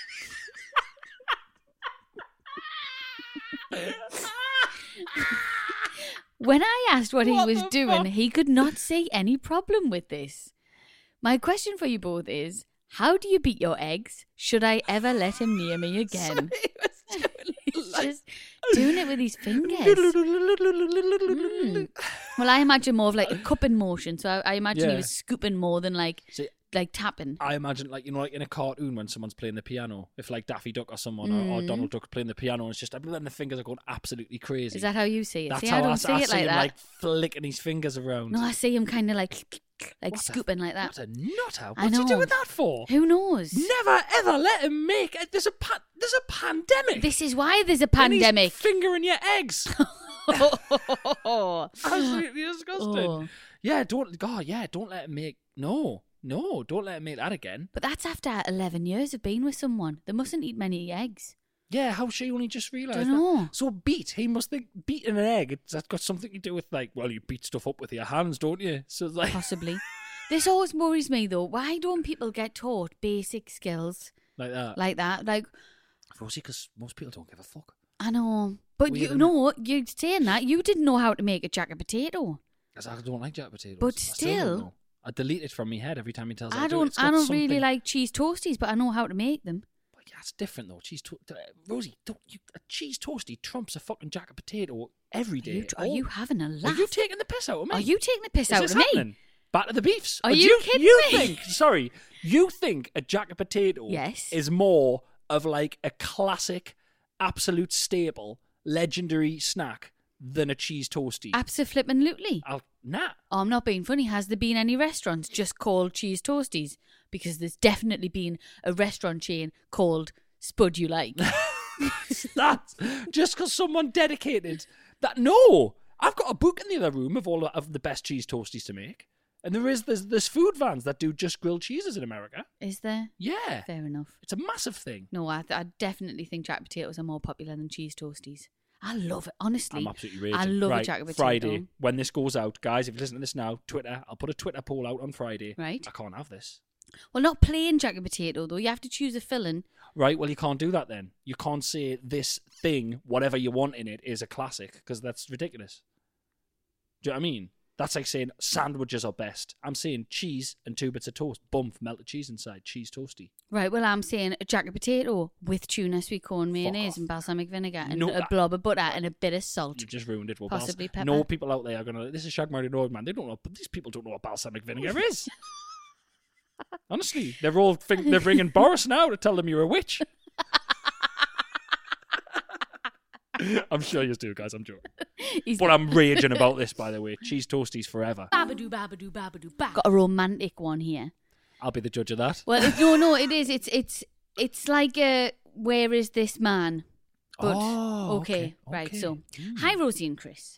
When I asked what, What he was the doing, fuck? he could not see any problem with this. My question for you both is, how do you beat your eggs? Should I ever let him near me again? He's just doing it with his fingers. Mm. Well, I imagine more of like a cupping motion, so I, I imagine he Yeah. was scooping more than like See, like tapping. I imagine, like, you know, like in a cartoon when someone's playing the piano, if like Daffy Duck or someone or, or Mm. Donald Duck playing the piano, and it's just, then the fingers are going absolutely crazy. Is that how you see it? That's see, how I don't I, see I it see like him, that. like flicking his fingers around. No, I see him kind of like like What a- scooping like that. What a nutter. I What's he know. doing that for? Who knows? Never ever let him make it. There's a pa- there's a pandemic. This is why there's a And he's pandemic. fingering your eggs. Oh. Absolutely disgusting. Oh. Yeah, don't. God, yeah, don't let him make. No, no, don't let him make that again. But that's after eleven years of being with someone. They mustn't eat many eggs. Yeah, how she only just realised Dunno. that. So beat, he must think beating an egg, it's, that's got something to do with, like, well, you beat stuff up with your hands, don't you? So it's like, Possibly. This always worries me, though. Why don't people get taught basic skills like that. like that? Like, Rosie, because most people don't give a fuck. I know. But Weird, you isn't know, you're saying that. You didn't know how to make a jacket potato. Because I don't like jacket potatoes. But I don't still- know. I delete it from my head every time he tells me I to do it. don't It's got I don't something- really like cheese toasties, but I know how to make them. But yeah, it's different though. Cheese to- uh, Rosie, don't you, a cheese toasty trumps a fucking jacket potato every Are day. you, are Oh, you having a laugh? Are you taking the piss out of me? Are you taking the piss Is out this of me? happening? Back to the beefs. Are But you kidding you me? think, sorry, you think a jacket potato Yes. is more of like a classic, absolute staple, legendary snack than a cheese toasty? Abso-flippin'-lutely. I'll, nah. Oh, I'm not being funny. Has there been any restaurants just called cheese toasties? Because there's definitely been a restaurant chain called Spud You Like. That's just because someone dedicated that. No, I've got a book in the other room of all of the best cheese toasties to make, and there is there's, there's food vans that do just grilled cheeses in America. Is there? Yeah, Fair enough. it's a massive thing. No, I, I definitely think jacket potatoes are more popular than cheese toasties. I love it, honestly. I'm absolutely raging. I love right, a jacket potato. Friday, when this goes out, guys, if you listen to this now, Twitter, I'll put a Twitter poll out on Friday. Right. I can't have this. Well, not plain jacket potato, though. You have to choose a filling. Right, well, you can't do that then. You can't say this thing, whatever you want in it, is a classic, because that's ridiculous. Do you know what I mean? That's like saying sandwiches are best. I'm saying cheese and two bits of toast. Bump, melted cheese inside, cheese toasty. Right, well, I'm saying a jacket potato with tuna, sweet corn, mayonnaise, off. and balsamic vinegar, and No, a that- blob of butter, and a bit of salt. You just ruined it. Well, Possibly bals- pepper. No people out there are going to, this is Shag Married Road, man. They don't know, but these people don't know what balsamic vinegar is. Honestly, they're all think they're bringing Boris now to tell them you're a witch. I'm sure you do, guys. I'm joking. He's But I'm raging about this, by the way. Cheese toasties forever. babadoo, babadoo, babadoo, ba. Got a romantic one here. I'll be the judge of that. Well, it, no, no, it is. It's it's it's like a where is this man? But Oh, okay, okay, right. okay. So, Mm. hi, Rosie and Chris.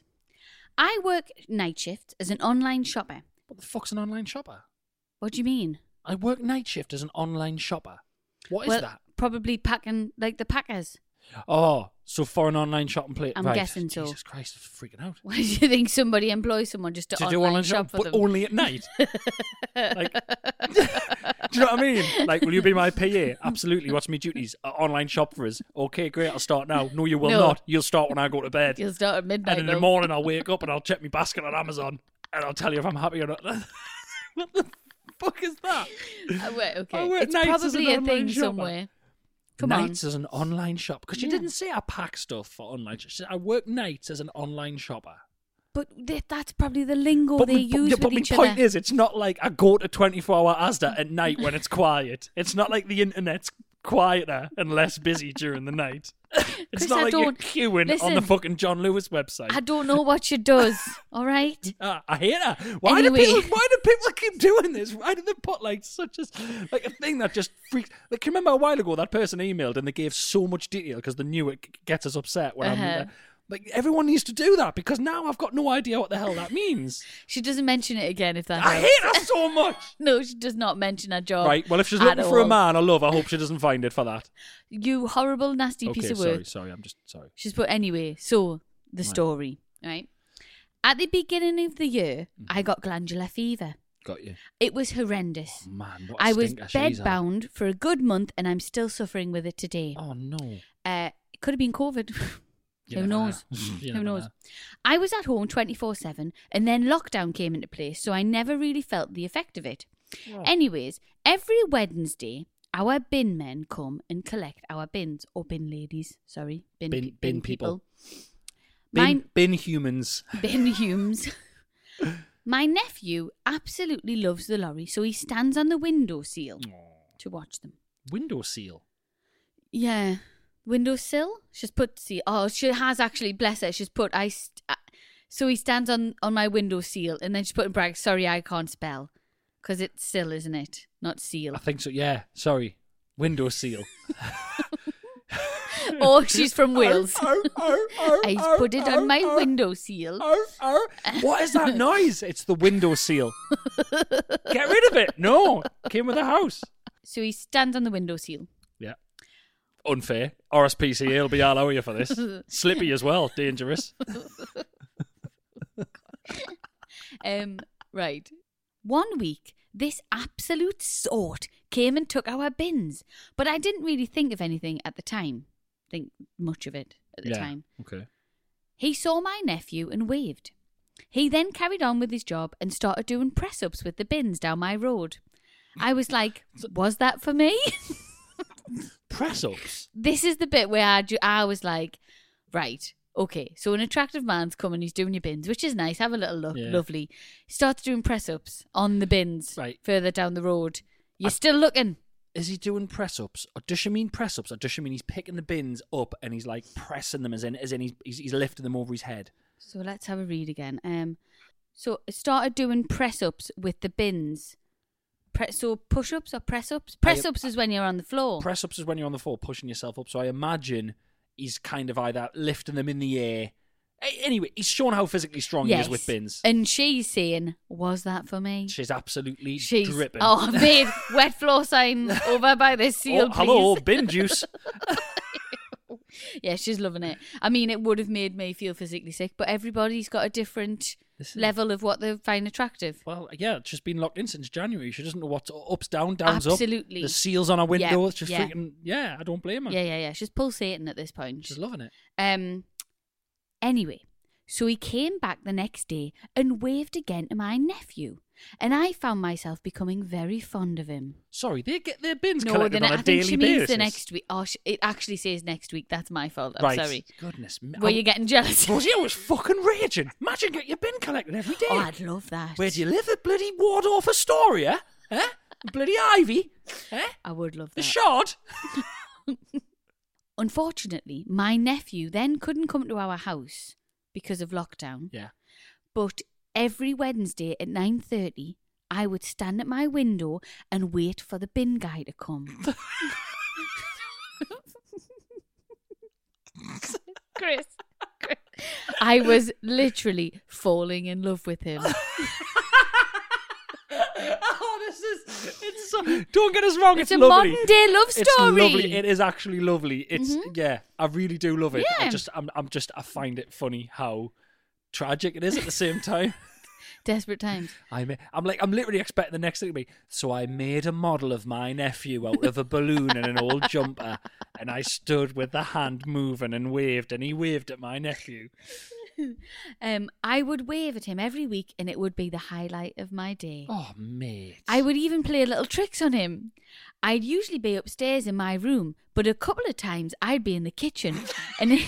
I work night shift as an online shopper. What the fuck's an online shopper? What do you mean? I work night shift as an online shopper. What is well, that? Probably packing like the packers. Oh, so for an online shopping place. I'm right. guessing so. Jesus Christ, I'm freaking out. Why do you think somebody employs someone just to, To online, do online shop shop, for but them? only at night. Like, do you know what I mean? Like, will you be my P A? Absolutely. What's my duties? Uh, online shop for us. Okay, great. I'll start now. No, you will No. not. You'll start when I go to bed. You'll start at midnight. And in the love. morning, I'll wake up and I'll check my basket on Amazon and I'll tell you if I'm happy or not. What the fuck is that? Uh, wait, okay. I work It's nights as an probably a online thing shopper. somewhere. Come nights on. as an online shop because you Yeah. didn't say I pack stuff for online. She said I work nights as an online shopper. But th- that's probably the lingo but they my, use yeah, with but my each point other. is, it's not like I go to twenty-four hour Asda at night when it's quiet. It's not like the internet's quieter and less busy during the night. It's Chris, not I like don't- you're queuing on the Listen. fucking John Lewis website. I don't know what she does. All right. Ah, I hate her. Why Anyway. do people? Why do people keep doing this? Why do they put like such as like a thing that just freaks? Like, can you remember a while ago that person emailed and they gave so much detail because they knew it g- gets us upset when Uh-huh. I'm uh, like everyone needs to do that because now I've got no idea what the hell that means. She doesn't mention it again. If that I helps. hate her so much. No, she does not mention her job. Right. Well, if she's at looking for a all. man I love, I hope she doesn't find it for that. You horrible, nasty Okay. piece of Sorry. work. Sorry. I'm just sorry. She's put anyway. So the Right. story, right? At the beginning of the year, I got glandular fever. Got you. It was horrendous. Oh, man. What a I was stinker she's had. bedbound for a good month, and I'm still suffering with it today. Oh no. Uh, it could have been COVID. You Who never knows? know. You Who never knows? know. I was at home twenty-four seven, and then lockdown came into place, so I never really felt the effect of it. Oh. Anyways, every Wednesday, our bin men come and collect our bins, or bin ladies, sorry, bin, Bin- pe- bin people. My Bin, bin humans. bin humes. My nephew absolutely loves the lorry, so he stands on the windowsill to watch them. Window seal. Yeah. Windowsill? She's put, see, oh, she has actually, bless her, she's put, I, st- uh, so he stands on, on my windowsill, and then she's put in brackets, sorry, I can't spell. Because it's sill, isn't it? Not seal. I think so, yeah. Sorry. Window seal. Oh, she's from Wales. Oh, oh, oh, I oh, put it oh, on my oh, window seal. Oh, oh. What is that noise? It's the window seal. Get rid of it. No. Came with the house. So he stands on the window seal. Yeah. Unfair. R S P C A will be all over you for this. Slippy as well. Dangerous. um. Right. One week, this absolute sort came and took our bins, but I didn't really think of anything at the time. Think much of it at the yeah. time. Okay. He saw my nephew and waved. He then carried on with his job and started doing press-ups with the bins down my road. I was like, was that for me? Press-ups? This is the bit where I, ju- I was like, right, okay, so an attractive man's coming, he's doing your bins, which is nice. Have a little look, Yeah. lovely. He starts doing press-ups on the bins Right. further down the road. You're I- still looking. Is he doing press-ups? Or does she mean press-ups? Or does she mean he's picking the bins up and he's like pressing them as in, as in he's, he's, he's lifting them over his head? So let's have a read again. Um, so it started doing press-ups with the bins. Pre- so push-ups or press-ups? Press-ups is when you're on the floor. Press-ups is when you're on the floor pushing yourself up. So I imagine he's kind of either lifting them in the air. A- Anyway, he's shown how physically strong he is with bins. And she's saying, was that for me? She's absolutely She's, dripping. oh, babe, wet floor sign over by this seal, Oh, hello, please. bin juice. Yeah, she's loving it. I mean, it would have made me feel physically sick, but everybody's got a different Listen. level of what they find attractive. Well, yeah, she's been locked in since January. She doesn't know what's up's down, down's up. Absolutely. The seals on her window. Yeah, It's just yeah. freaking, yeah, I don't blame her. Yeah, yeah, yeah. She's pulsating at this point. She's loving it. Um. Anyway, so he came back the next day and waved again to my nephew, and I found myself becoming very fond of him. Sorry, they get their bins No, collected then on a I think daily she means basis. the next week. Oh, sh- it actually says next week. That's my fault. I'm right. sorry. Goodness me. Were you getting jealous? Rosie, I was fucking raging. Imagine getting your bin collected every day. Oh, I'd love that. Where do you live? At bloody Waldorf Astoria? Eh? Bloody Ivy? Eh? I would love that. The Shard? Unfortunately, my nephew then couldn't come to our house because of lockdown. Yeah. But every Wednesday at nine thirty, I would stand at my window and wait for the bin guy to come. Chris, Chris. I was literally falling in love with him. Oh, this is... It's so, don't get us wrong, It's it's, a lovely. modern day love story. It's lovely. It is actually lovely. It's, Mhm. yeah, I really do love it. I Yeah. just, I'm, I'm just, I find it funny how tragic it is at the same time. Desperate times. I ma- I'm like, I'm literally expecting the next thing to be, so I made a model of my nephew out of a balloon and an old jumper, and I stood with the hand moving and waved, and he waved at my nephew. Um, I would wave at him every week, and it would be the highlight of my day. Oh, mate. I would even play little tricks on him. I'd usually be upstairs in my room, but a couple of times I'd be in the kitchen, and You're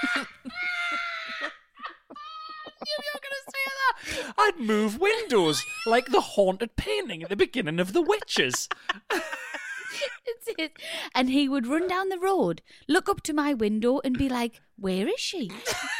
gonna say that? I'd move windows like the haunted painting at the beginning of The Witches. It's it. And he would run down the road, look up to my window, and be like, "Where is she?"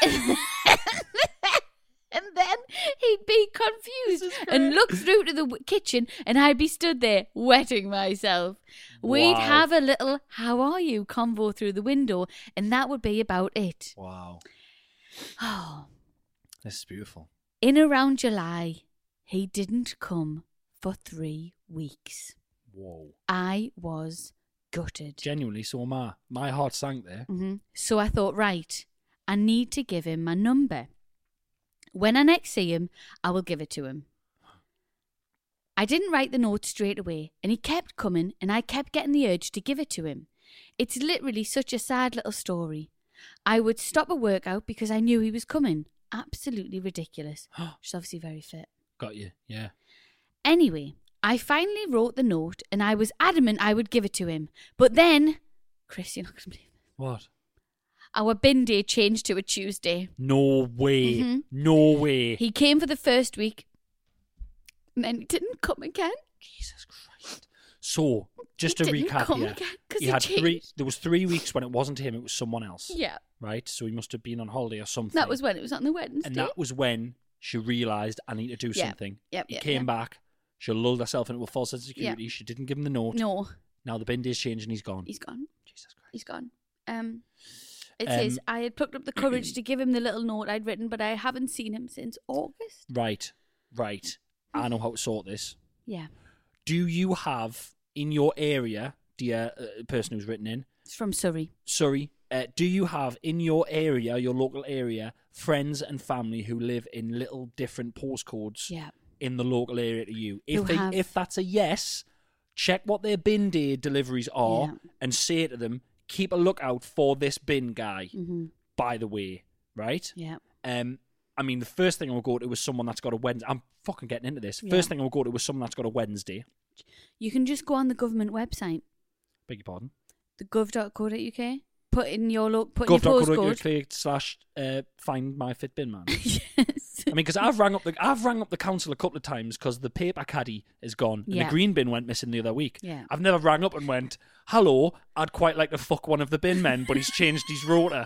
And then he'd be confused and look through to the w- kitchen, and I'd be stood there wetting myself. We'd Wow. have a little "How are you?" convo through the window, and that would be about it. Wow. Oh. This is beautiful. In around July, he didn't come for three weeks. Whoa. I was gutted. Genuinely, so am I. My heart sank there. hmm So I thought, right, I need to give him my number. When I next see him, I will give it to him. I didn't write the note straight away, and he kept coming, and I kept getting the urge to give it to him. It's literally such a sad little story. I would stop a workout because I knew he was coming. Absolutely ridiculous. She's obviously very fit. Got you, yeah. Anyway, I finally wrote the note, and I was adamant I would give it to him. But then, Chris, you're not going to believe this. What? Our bin day changed to a Tuesday. No way. Mhm. No way. He came for the first week, and then he didn't come again. Jesus Christ. So, just He to didn't recap come here, again 'cause he he had three. changed. There was three weeks when it wasn't him; it was someone else. Yeah. Right. So he must have been on holiday or something. That was when it was on the Wednesday. And that was when she realised I need to do Yeah. something. Yep, He yep, came yep. back. She lulled herself into a false sense of security. Yeah. She didn't give him the note. No, Now the bin day's changed and he's gone. he's gone. Jesus Christ. He's gone. Um, it Um, says, I had plucked up the courage to give him the little note I'd written, but I haven't seen him since August. Right, right. I know how to sort this. Yeah. Do you have in your area, dear uh, person who's written in, It's from Surrey. Surrey, uh, do you have in your area, your local area, friends and family who live in little different postcodes Yeah. in the local area to you? If Who they, have- if that's a yes, check what their bin day deliveries are Yeah. and say to them, keep a lookout for this bin guy, Mm-hmm. by the way, right? Yeah. Um, I mean, the first thing I will go to is someone that's got a Wednesday. I'm fucking getting into this. Yeah. First thing I will go to is someone that's got a Wednesday. You can just go on the government website, Beg your pardon. the gov dot co dot uk. Put in your lo- put in your postcode. gov.co.uk slash uh, find my fit bin man. Yes. I mean, because I've rang up the I've rang up the council a couple of times because the paper caddy is gone and Yeah. the green bin went missing the other week. Yeah. I've never rang up and went, "Hello, I'd quite like to fuck one of the bin men, but he's changed his rota."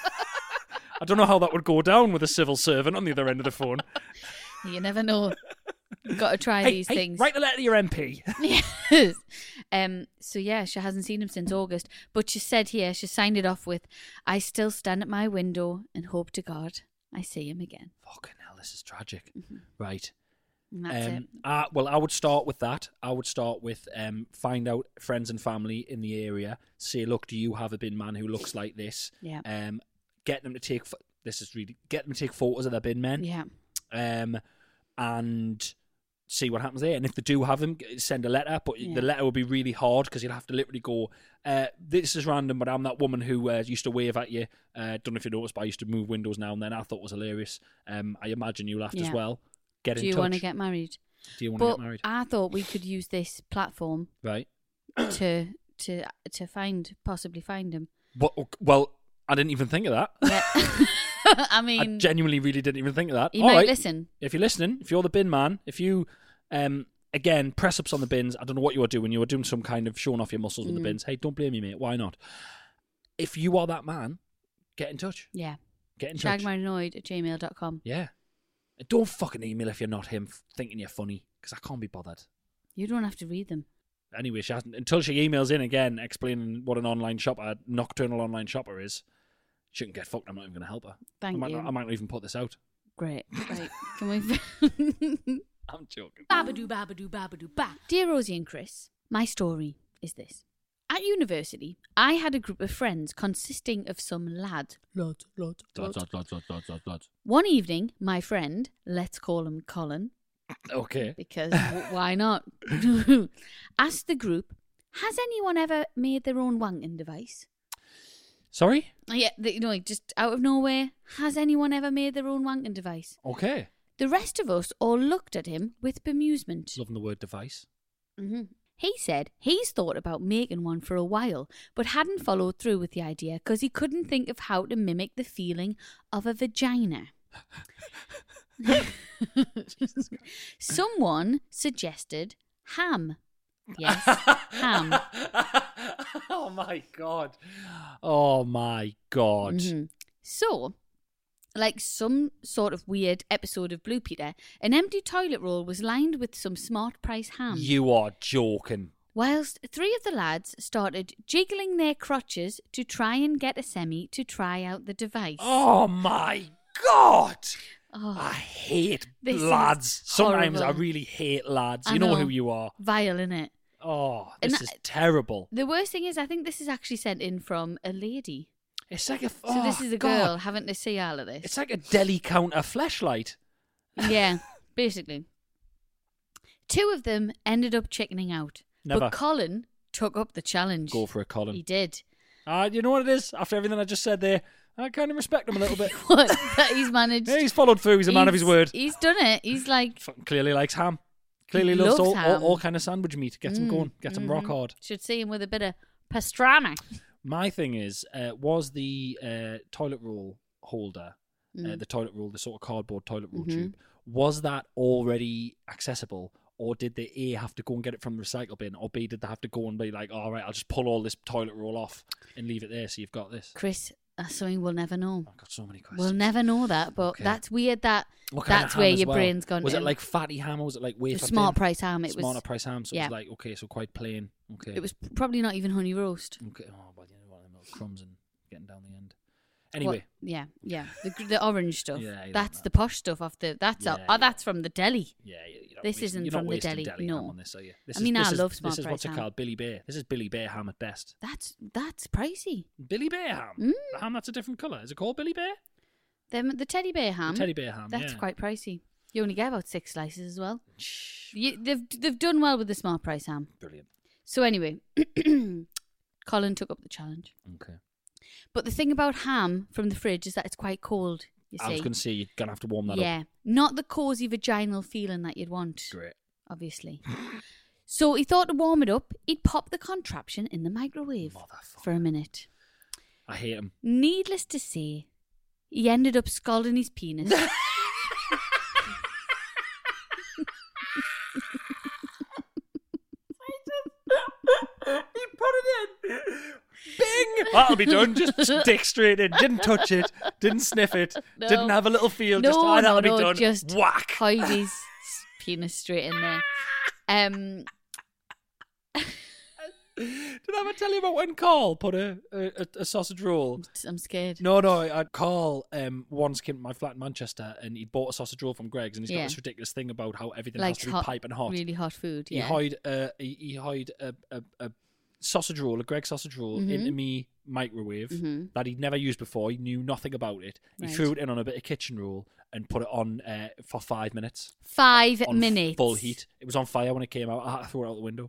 I don't know how that would go down with a civil servant on the other end of the phone. You never know. You've got to try Hey, these hey, things. write a letter to your M P. Yes. Um, so yeah, she hasn't seen him since August. But she said here, she signed it off with, I still stand at my window and hope to God I see him again. Fucking hell, this is tragic. Right. And that's um, it. uh, well, I would start with that. I would start with um, find out friends and family in the area. Say, look, do you have a bin man who looks like this? Yeah. Um, get them to take. Ph- this is really get them to take photos of their bin men. Yeah. Um, and see what happens there. And if they do have him, g- send a letter. But Yeah. the letter will be really hard because you'll have to literally go, uh, this is random, but I'm that woman who uh, used to wave at you. Uh, don't know if you noticed, but I used to move windows now and then. I thought it was hilarious. Um, I imagine you laughed as Yeah. well. Get Do in you touch. want to get married? Do you want to But get married? I thought we could use this platform Right. to to to find possibly find him. Well, well, I didn't even think of that. Yeah. I I mean, genuinely really didn't even think of that. he All might right. listen. If you're listening, if you're the bin man, if you, um, again, press ups on the bins, I don't know what you were doing. You were doing some kind of showing off your muscles with Mm. the bins. Hey, don't blame me, mate. Why not? If you are that man, get in touch. Yeah. Get in touch. Shagmarinoid at gmail dot com. Yeah. And don't fucking email if you're not him thinking you're funny, because I can't be bothered. You don't have to read them. Anyway, she hasn't, until she emails in again explaining what an online shopper, nocturnal online shopper is, she can get fucked. I'm not even going to help her. Thank I might you. Not, I might not even put this out. Great. Right. Can we? I'm joking. Babadoo, babadoo, babadoo, ba. Dear Rosie and Chris, my story is this. At university, I had a group of friends consisting of some lads. Lads, lads, Lads, lads, lads, lads, lads, lads, lads. One evening, my friend, let's call him Colin, Okay. because w- why not, asked the group, has anyone ever made their own wanking device? Sorry? Yeah, the, you know, just out of nowhere, has anyone ever made their own wanking device? Okay. The rest of us all looked at him with bemusement. Loving the word device. Mm-hmm. He said he's thought about making one for a while, but hadn't followed through with the idea because he couldn't think of how to mimic the feeling of a vagina. Someone suggested ham. Yes, ham. Oh my god. Oh my god. Mhm. So, like some sort of weird episode of Blue Peter, an empty toilet roll was lined with some smart price ham. You are joking. Whilst three of the lads started jiggling their crotches to try and get a semi to try out the device. Oh my god. Oh, I hate this is lads. Sometimes I horrible. really hate lads. I You know, know. who you are. vile, innit? Oh, And this that- is terrible. The worst thing is, I think this is actually sent in from a lady. It's like a. So oh, this is a God. girl having to see all of this. It's like a deli counter fleshlight. Yeah, basically. Two of them ended up chickening out. Never. But Colin took up the challenge. Go for it, Colin. He did. Uh, you know what it is? After everything I just said there, I kind of respect him a little bit. What? That he's managed. Yeah, he's followed through. He's a man of his He's- word. He's done it. He's like... Fucking clearly likes ham. Clearly He loves, loves all, all, ham. all kind of sandwich meat. Gets him Mm, going. Gets him rock mhm. hard. Should see him with a bit of pastrami. My thing is, uh, was the uh, toilet roll holder, uh, Mm. the toilet roll, the sort of cardboard toilet roll Mhm. tube, was that already accessible? Or did they A, have to go and get it from the recycle bin? Or B, did they have to go and be like, all right, I'll just pull all this toilet roll off and leave it there so you've got this? Chris, That's something we'll never know. I've got so many questions. We'll never know that, but Okay. that's weird that What kind that's of where ham as your well? brain's gone Was to. it like fatty ham or was it like It wafer was smart thin? price ham. It Smarter was, price ham, so yeah. it was like, okay, so quite plain. Okay. It was probably not even honey roast. Okay. Oh, well, you know what, them little crumbs and getting down the end. Anyway. Well, yeah, yeah. The, gr- the orange stuff. Yeah, you that's don't the posh stuff off the. That's Yeah, oh, yeah. that's from the deli. Yeah, you- you're not This wasting- isn't you're not from the wasting deli, deli no. ham on this, are you? This I is- mean, this I is- love smart This is price what's it ham. called, Billy Bear. This is Billy Bear ham at best. That's that's pricey. Billy Bear ham. Mm. The ham that's a different colour. Is it called Billy Bear? Them the teddy bear ham. The teddy bear ham. That's yeah. quite pricey. You only get about six slices as well. You, they've they've done well with the smart price ham. Brilliant. So anyway, Colin took up the challenge. Okay. But the thing about ham from the fridge is that it's quite cold. You see. I was going to say you're going to have to warm that yeah, up. not the cosy vaginal feeling that you'd want. Great. Obviously. So he thought to warm it up, he'd pop the contraption in the microwave for a minute. I hate him. Needless to say, he ended up scalding his penis. He put it in. Bing! That'll be done. Just dick straight in. Didn't touch it. Didn't sniff it. No. Didn't have a little feel. No, just ah, that'll no, be no, done. just whack. hide his penis straight in there. Um, Did I ever tell you about when Carl put a, a, a sausage roll? I'm scared. No, no. I, Carl um, once came to my flat in Manchester and he bought a sausage roll from Greg's and he's got Yeah. this ridiculous thing about how everything Like has to be hot, piping hot. really hot food. He Yeah. hide, uh, he, he hide a, a, a sausage roll, a Greg's sausage roll, Mhm. into me microwave Mhm. that he'd never used before. He knew nothing about it. He Right. threw it in on a bit of kitchen roll and put it on uh, for five minutes. Five on minutes. full heat. It was on fire when it came out. I had to throw it out the window.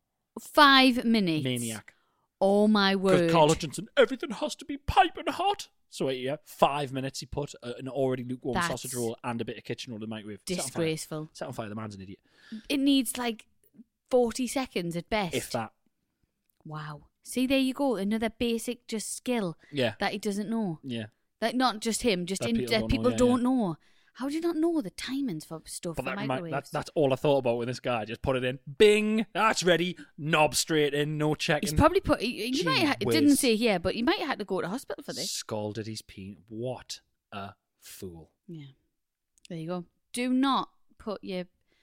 Five minutes. Maniac. Oh my word. Because Carl Hutchinson, everything has to be piping hot. So yeah, five minutes he put a, an already lukewarm That's sausage roll and a bit of kitchen roll in the microwave. Set on fire. Disgraceful. Set on fire. The man's an idiot. It needs like forty seconds at best. If that. Wow. See, there you go. Another basic just skill Yeah. that he doesn't know. Yeah. That not just him, just That in, people that don't know, people yeah, don't yeah. know. How do you not know the timings for stuff But for that, remi- microwaves? that, that's all I thought about with this guy. Just put it in. Bing. That's ready. Knob straight in. No checking. He's probably put. You Gee might. Ha- it whiz. didn't say here, but you might have had to go to hospital for this. Scalded his peen. What a fool. Yeah. There you go. Do not put your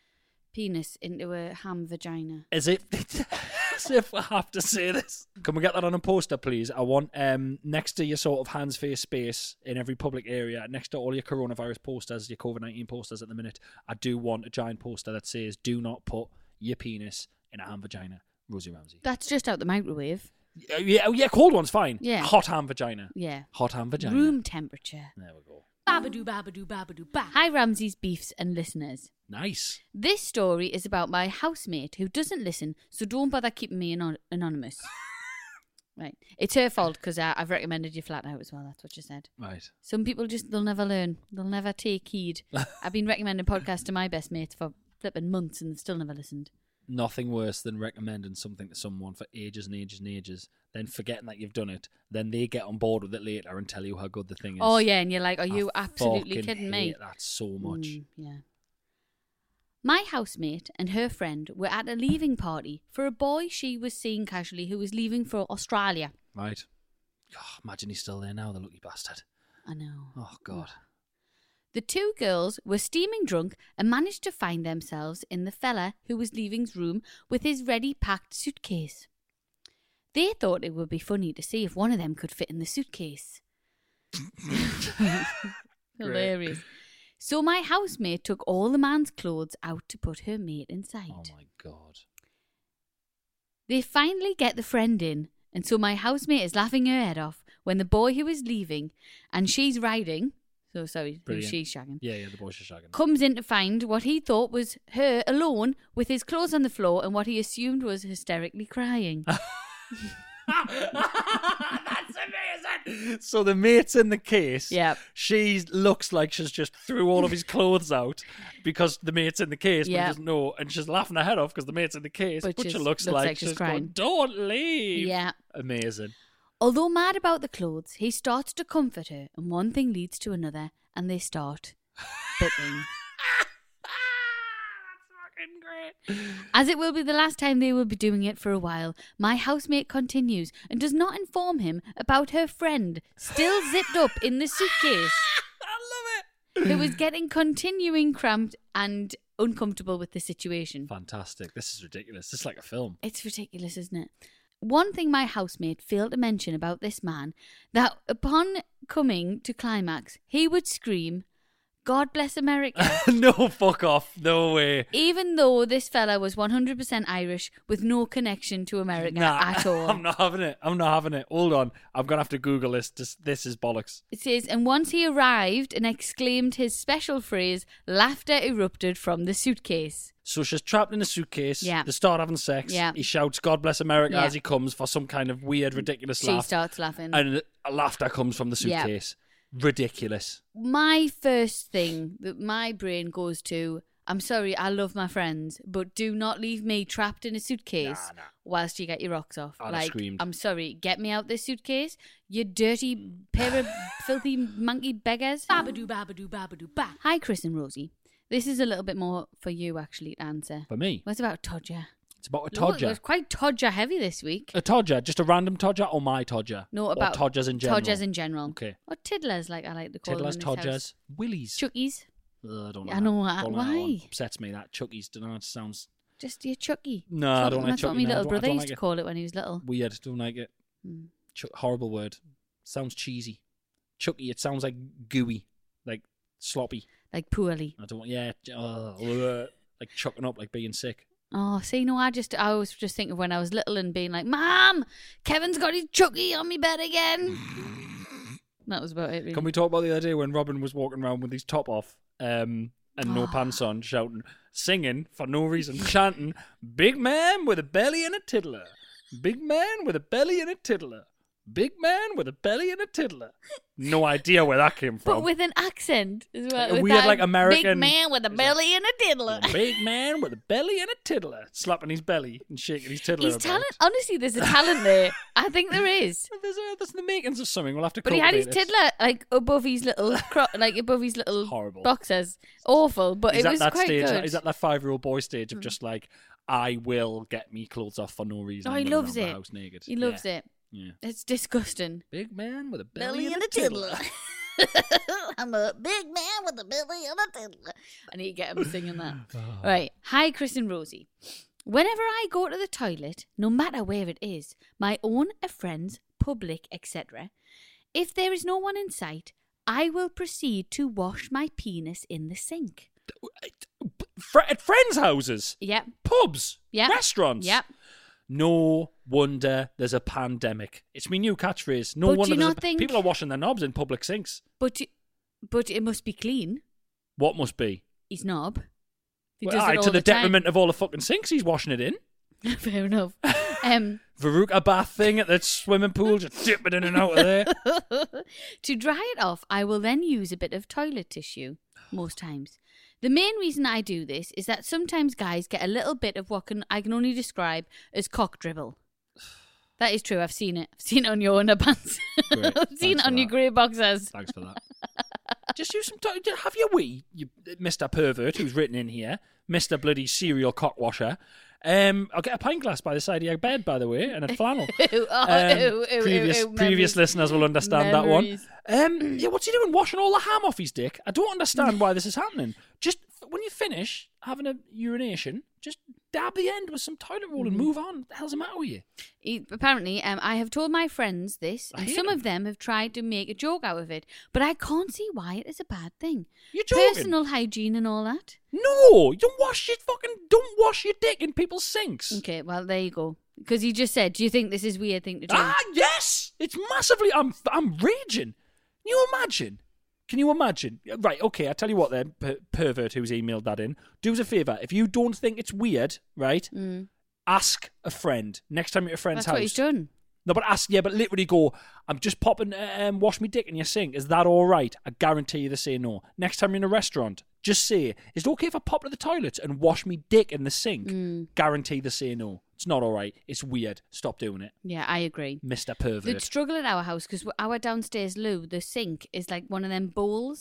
penis into a ham vagina. As if, as if I have to say this. Can we get that on a poster, please? I want um next to your sort of hands, face, space in every public area, next to all your coronavirus posters, your COVID nineteen posters at the minute, I do want a giant poster that says, do not put your penis in a ham vagina. Rosie Ramsey. That's just out the microwave. Uh, yeah, oh, yeah, cold one's fine. Yeah. Hot ham vagina. Yeah. Hot ham vagina. Room temperature. There we go. Babadoo, babadoo, babadoo, ba. Hi, Ramsey's beefs and listeners. Nice. This story is about my housemate who doesn't listen, so don't bother keeping me anon- anonymous. Right. It's her fault because I've recommended you flat out as well. That's what she said. Right. Some people just, they'll never learn. They'll never take heed. I've been recommending podcasts to my best mates for flipping months and they've still never listened. Nothing worse than recommending something to someone for ages and ages and ages, then forgetting that you've done it. Then they get on board with it later and tell you how good the thing is. Oh, yeah. And you're like, are you I absolutely fucking kidding me? hate that so much. Mm, yeah. My housemate and her friend were at a leaving party for a boy she was seeing casually who was leaving for Australia. Right. Oh, imagine he's still there now, the lucky bastard. I know. Oh, God. The two girls were steaming drunk and managed to find themselves in the fella who was leaving's room with his ready-packed suitcase. They thought it would be funny to see if one of them could fit in the suitcase. Hilarious. So my housemate took all the man's clothes out to put her mate inside. Oh, my God. They finally get the friend in, and so my housemate is laughing her head off when the boy who is leaving, and she's riding, so sorry, who Brilliant. she's shagging, Yeah, yeah, the boys are shagging. comes in to find what he thought was her alone with his clothes on the floor and what he assumed was hysterically crying. That's amazing. So the mate's in the case. Yep. She looks like she's just threw all of his clothes out because the mate's in the case, but Yep. he doesn't know, and she's laughing her head off because the mate's in the case. But But, she she's- looks, looks like, like she's she's crying. going, "Don't leave." Yeah. Amazing. Although mad about the clothes, he starts to comfort her, and one thing leads to another, and they start booking. fucking great. As it will be the last time they will be doing it for a while, my housemate continues and does not inform him about her friend still zipped up in the suitcase. I love it. Who was getting continuing cramped and uncomfortable with the situation. Fantastic. This is ridiculous. This is like a film. It's ridiculous, isn't it? One thing my housemate failed to mention about this man, that upon coming to climax, he would scream, "God bless America." No, fuck off. No way. Even though this fella was one hundred percent Irish with no connection to America Nah, at all. I'm not having it. I'm not having it. Hold on. I'm going to have to Google this. This, this is bollocks. It says, and once he arrived and exclaimed his special phrase, laughter erupted from the suitcase. So she's trapped in a suitcase. Yeah. They start having sex. Yeah. He shouts, "God bless America," Yeah. as he comes for some kind of weird, ridiculous She laugh. starts laughing. And a laughter comes from the Yeah. suitcase. Ridiculous. My first thing that my brain goes to, I'm sorry, I love my friends, but do not leave me trapped in a suitcase Nah, nah. whilst you get your rocks off. I'd have like, screamed. I'm sorry, get me out this suitcase, you dirty pair of filthy monkey beggars. Babadoo, babadoo, babadoo, ba. Hi, Chris and Rosie. This is a little bit more for you, actually, to answer. For me? What's about Todger? It's about a Look, it Todger. was quite Todger heavy this week. A Todger? Just a random Todger or my Todger? No, about or Todgers in general. Todgers in general. Okay. Or Tiddlers, like I like to call Tiddlers, them in this Todgers, house. Willies. Chuckies. Ugh, I don't I know. know, that. uh, Don't like that one. why? Upsets me, that. Chuckies. Don't know. It sounds Just your Chucky. No, I That's don't what- like That's what Chucky, my no, I little don't- I brother don't used like to it. call it when he was little. weird. Don't like it. Mm. Ch- horrible word. Sounds cheesy. Chucky. It sounds like gooey, like sloppy. Like poorly. I don't. Yeah. Uh, ugh, like chucking up, like being sick. Oh, see, no, I just, I was just thinking of when I was little and being like, Mom, Kevin's got his Chucky on me bed again. That was about it, really. Can we talk about the other day when Robin was walking around with his top off um, and no Oh. pants on, shouting, singing for no reason, chanting, "Big man with a belly and a tiddler. Big man with a belly and a tiddler. Big man with a belly and a tiddler." No idea where that came from. But with an accent as well. A with weird, that like, American- Big man with a belly and a diddler. Big man with a belly and a tiddler, slapping his belly and shaking his tiddler He's about. talent. Honestly, there's a talent there. I think there is. There's, a, there's the makings of something. We'll have to. But he had his cultivate it. tiddler like above his little, cro- like above his little Horrible. boxers. Awful, but Is it that was that quite stage? good. Is that that five-year-old boy stage of just like, I will get me clothes off for no reason? Oh, and he run loves around the it. house naked. He loves Yeah. it. Yeah. It's disgusting. Big man with a belly, Belly and, and a a tiddler. I'm a big man with a belly and a tiddler. I need to get him singing that. Right. Hi, Chris and Rosie. Whenever I go to the toilet, no matter where it is, my own, a friend's, public, et cetera, if there is no one in sight, I will proceed to wash my penis in the sink. Fr- at friends' houses, Yep. pubs, Yep. restaurants. Yep. No wonder there's a pandemic. It's my new catchphrase. No But do wonder you there's not a, think- people are washing their knobs in public sinks. But but it must be clean. What must be? His knob. He Well, does aye, it all to the, the time. detriment of all the fucking sinks he's washing it in. Fair enough. Um, Veruca bath thing at the swimming pool, just dip it in and out of there. to dry it off, I will then use a bit of toilet tissue, most times. The main reason I do this is that sometimes guys get a little bit of what can I can only describe as cock dribble. That is true. I've seen it. I've seen it on your underpants. Great. I've seen Thanks it on for your that. grey boxers. Thanks for that. Just use some time. Have your wee, you Mister Pervert, who's written in here, Mister Bloody Serial Cockwasher. Um, I'll get a pint glass by the side of your bed, by the way, and a flannel. Ooh, oh, Um, ooh, ooh, previous ooh, ooh, previous memories. listeners will understand Memories. that one. Um, yeah, what's he doing? Washing all the ham off his dick? I don't understand why this is happening. Just f- when you finish having a urination, just dab the end with some toilet roll Mm-hmm. and move on. What the hell's the matter with you? He, apparently, um, I have told my friends this, I and hate some him. of them have tried to make a joke out of it, but I can't see why it is a bad thing. You're joking. Personal hygiene and all that. No, you don't wash your fucking don't wash your dick in people's sinks. Okay, well, there you go. Because he just said, do you think this is a weird thing to do? Ah, yes! It's massively. I'm I'm raging. Can you imagine? Can you imagine? Right, okay, I'll tell you what then, per- pervert who's emailed that in. Do us a favour. If you don't think it's weird, right, Mm. ask a friend. Next time you're at a friend's That's what house. he's done. No, but ask, yeah, but literally go, I'm just popping, um, wash me dick in your sink. Is that all right? I guarantee you they say no. Next time you're in a restaurant, just say, is it okay if I pop to the toilet and wash me dick in the sink? Mm. Guarantee they say no. It's not all right. It's weird. Stop doing it. Yeah, I agree. Mister Pervert. They'd struggle at our house because our downstairs loo, the sink is like one of them bowls,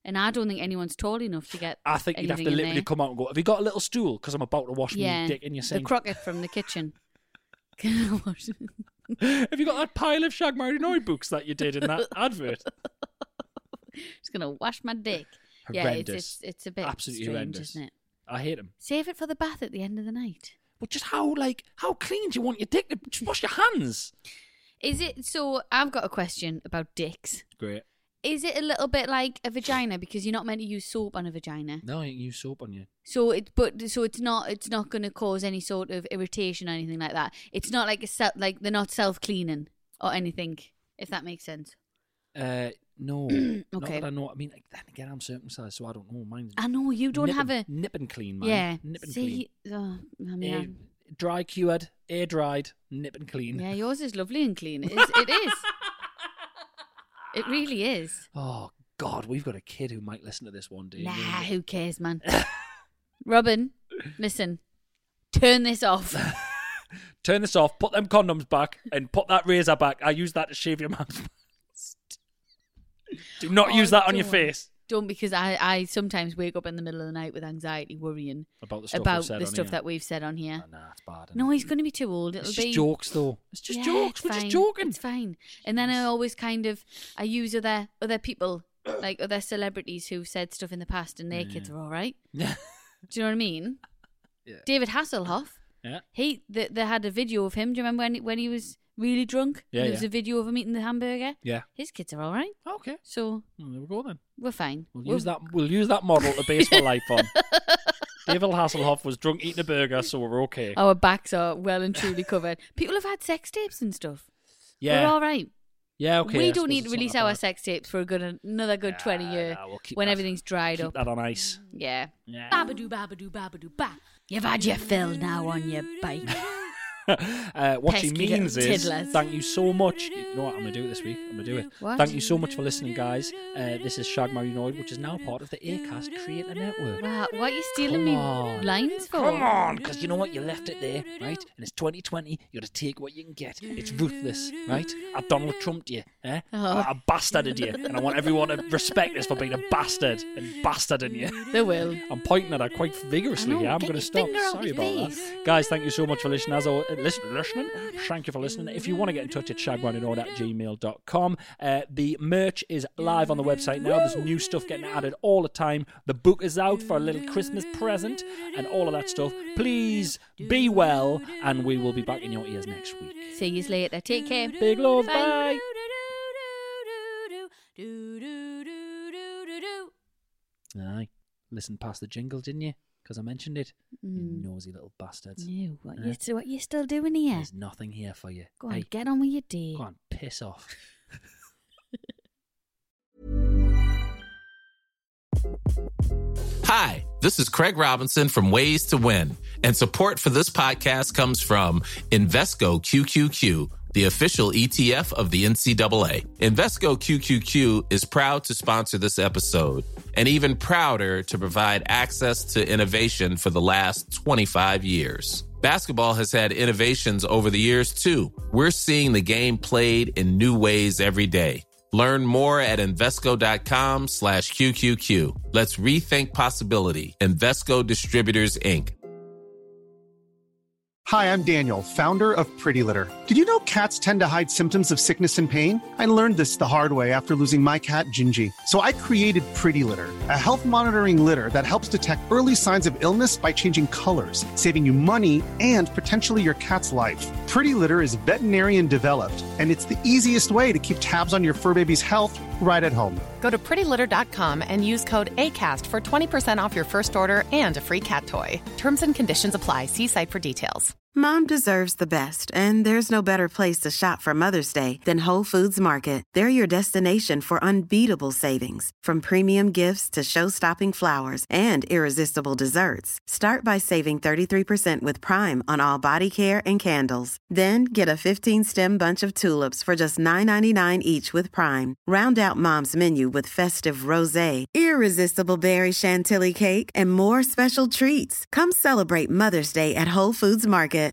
And I don't think anyone's tall enough to get I think you'd have to anything in literally there. come out and go, have you got a little stool? Because I'm about to wash Yeah, my dick in your the sink. croquette from the kitchen. Can I wash it? Have you got that pile of Shag Married Annoyed books that you did in that advert? Just going to wash my dick. Yeah, Horrendous. it's, it's, it's a bit Absolutely strange, horrendous. isn't it? I hate them. Save it for the bath at the end of the night. But just how, like, how clean do you want your dick? To, just wash your hands. Is it, so I've got a question about dicks. Great. Is it a little bit like a vagina because you're not meant to use soap on a vagina? No, you can use soap on you. So it, but so it's not, it's not going to cause any sort of irritation or anything like that. It's not like a self, like they're not self cleaning or anything. If that makes sense. Uh, no. Okay. Not that I know. I mean, like, then again, I'm circumcised, so I don't know. Mine's I know you don't nip have and, a nip and clean, man. yeah. Nip and See, oh, I mean, clean. I'm- Uh, dry cured, air dried, nip and clean. yeah, yours is lovely and clean. It is. It is. It really is. Oh God, we've got a kid who might listen to this one day. Nah, who cares, man? Robin, listen, turn this off. Turn this off, put them condoms back, and put that razor back. I use that to shave your mouth. Do not Oh, use that on your don't. face. Don't, because I, I sometimes wake up in the middle of the night with anxiety, worrying About the stuff about we've said the on stuff here. that we've said on here. Oh, nah, it's bad. isn't No, it? he's going to be too old. It'll It's be just jokes, though. It's just Yeah, jokes. it's We're just fine. joking. It's fine. And then I always kind of I use other other people, like other celebrities who've said stuff in the past, and their kids are all right. Yeah. Do you know what I mean? Yeah. David Hasselhoff. Yeah. He they, they had a video of him. Do you remember when when he was really drunk? Yeah, And there was yeah. a video of him eating the hamburger. Yeah. His kids are all right. Okay. So Well, there we go then. we're fine. We'll We're- use that. We'll use that model to base my life on. David Hasselhoff was drunk eating a burger, so we're okay. Our backs are well and truly covered. People have had sex tapes and stuff. Yeah. We're all right. Yeah. Okay. we I don't suppose need it's to not release that our bad. sex tapes for a good another good twenty Nah, years nah, we'll keep when that- everything's dried Keep up. that on ice. Yeah. Yeah. Babadoo, babadoo, babadoo, ba. You've had your fill now on your bike. uh, what she Pesky means little is, tiddlers. thank you so much. You know what I'm going to do it this week? I'm going to do it. What? Thank you so much for listening, guys. Uh, this is Shag Married Annoyed, which is now part of the Acast Creator Network. Wow, what are you stealing Come me on. lines for? Come on, because you know what? You left it there, right? And it's twenty twenty. You got to take what you can get. It's ruthless, right? I Donald Trumped you, eh? Oh. I, I bastarded you, and I want everyone to respect us for being a bastard and bastarding you. They will. I'm pointing at her quite vigorously I know, here. I'm get going to your stop. finger out Sorry your about face. that. Guys, thank you so much for listening. As always, listen, listening. Thank you for listening. If you want to get in touch, it's shagmarriedanoid at gmail dot com. Uh, the merch is live on the website now. There's new stuff getting added all the time. The book is out for a little Christmas present and all of that stuff. Please be well, and we will be back in your ears next week. See you later. Take care. Big love. Bye. Aye. Listen past the jingle, didn't you? Because I mentioned it. You nosy little bastards. No, what Eh? you so what you still doing here? There's nothing here for you. Go on, Hey, get on with your day. go on, piss off. Hi, this is Craig Robinson from Ways to Win, and support for this podcast comes from Invesco Q Q Q, the official E T F of the N C double A. Invesco Q Q Q is proud to sponsor this episode, and even prouder to provide access to innovation for the last twenty-five years. Basketball has had innovations over the years, too. We're seeing the game played in new ways every day. Learn more at Invesco.com slash QQQ. Let's rethink possibility. Invesco Distributors, Incorporated. Hi, I'm Daniel, founder of Pretty Litter. Did you know cats tend to hide symptoms of sickness and pain? I learned this the hard way after losing my cat, Gingy. So I created Pretty Litter, a health monitoring litter that helps detect early signs of illness by changing colors, saving you money and potentially your cat's life. Pretty Litter is veterinarian developed, and it's the easiest way to keep tabs on your fur baby's health right at home. Go to pretty litter dot com and use code ACAST for twenty percent off your first order and a free cat toy. Terms and conditions apply. See site for details. Mom deserves the best, and there's no better place to shop for Mother's Day than Whole Foods Market. They're your destination for unbeatable savings, from premium gifts to show-stopping flowers and irresistible desserts. Start by saving thirty-three percent with Prime on all body care and candles. Then get a fifteen-stem bunch of tulips for just nine ninety-nine each with Prime. Round out Mom's menu with festive rosé, irresistible berry chantilly cake, and more special treats. Come celebrate Mother's Day at Whole Foods Market.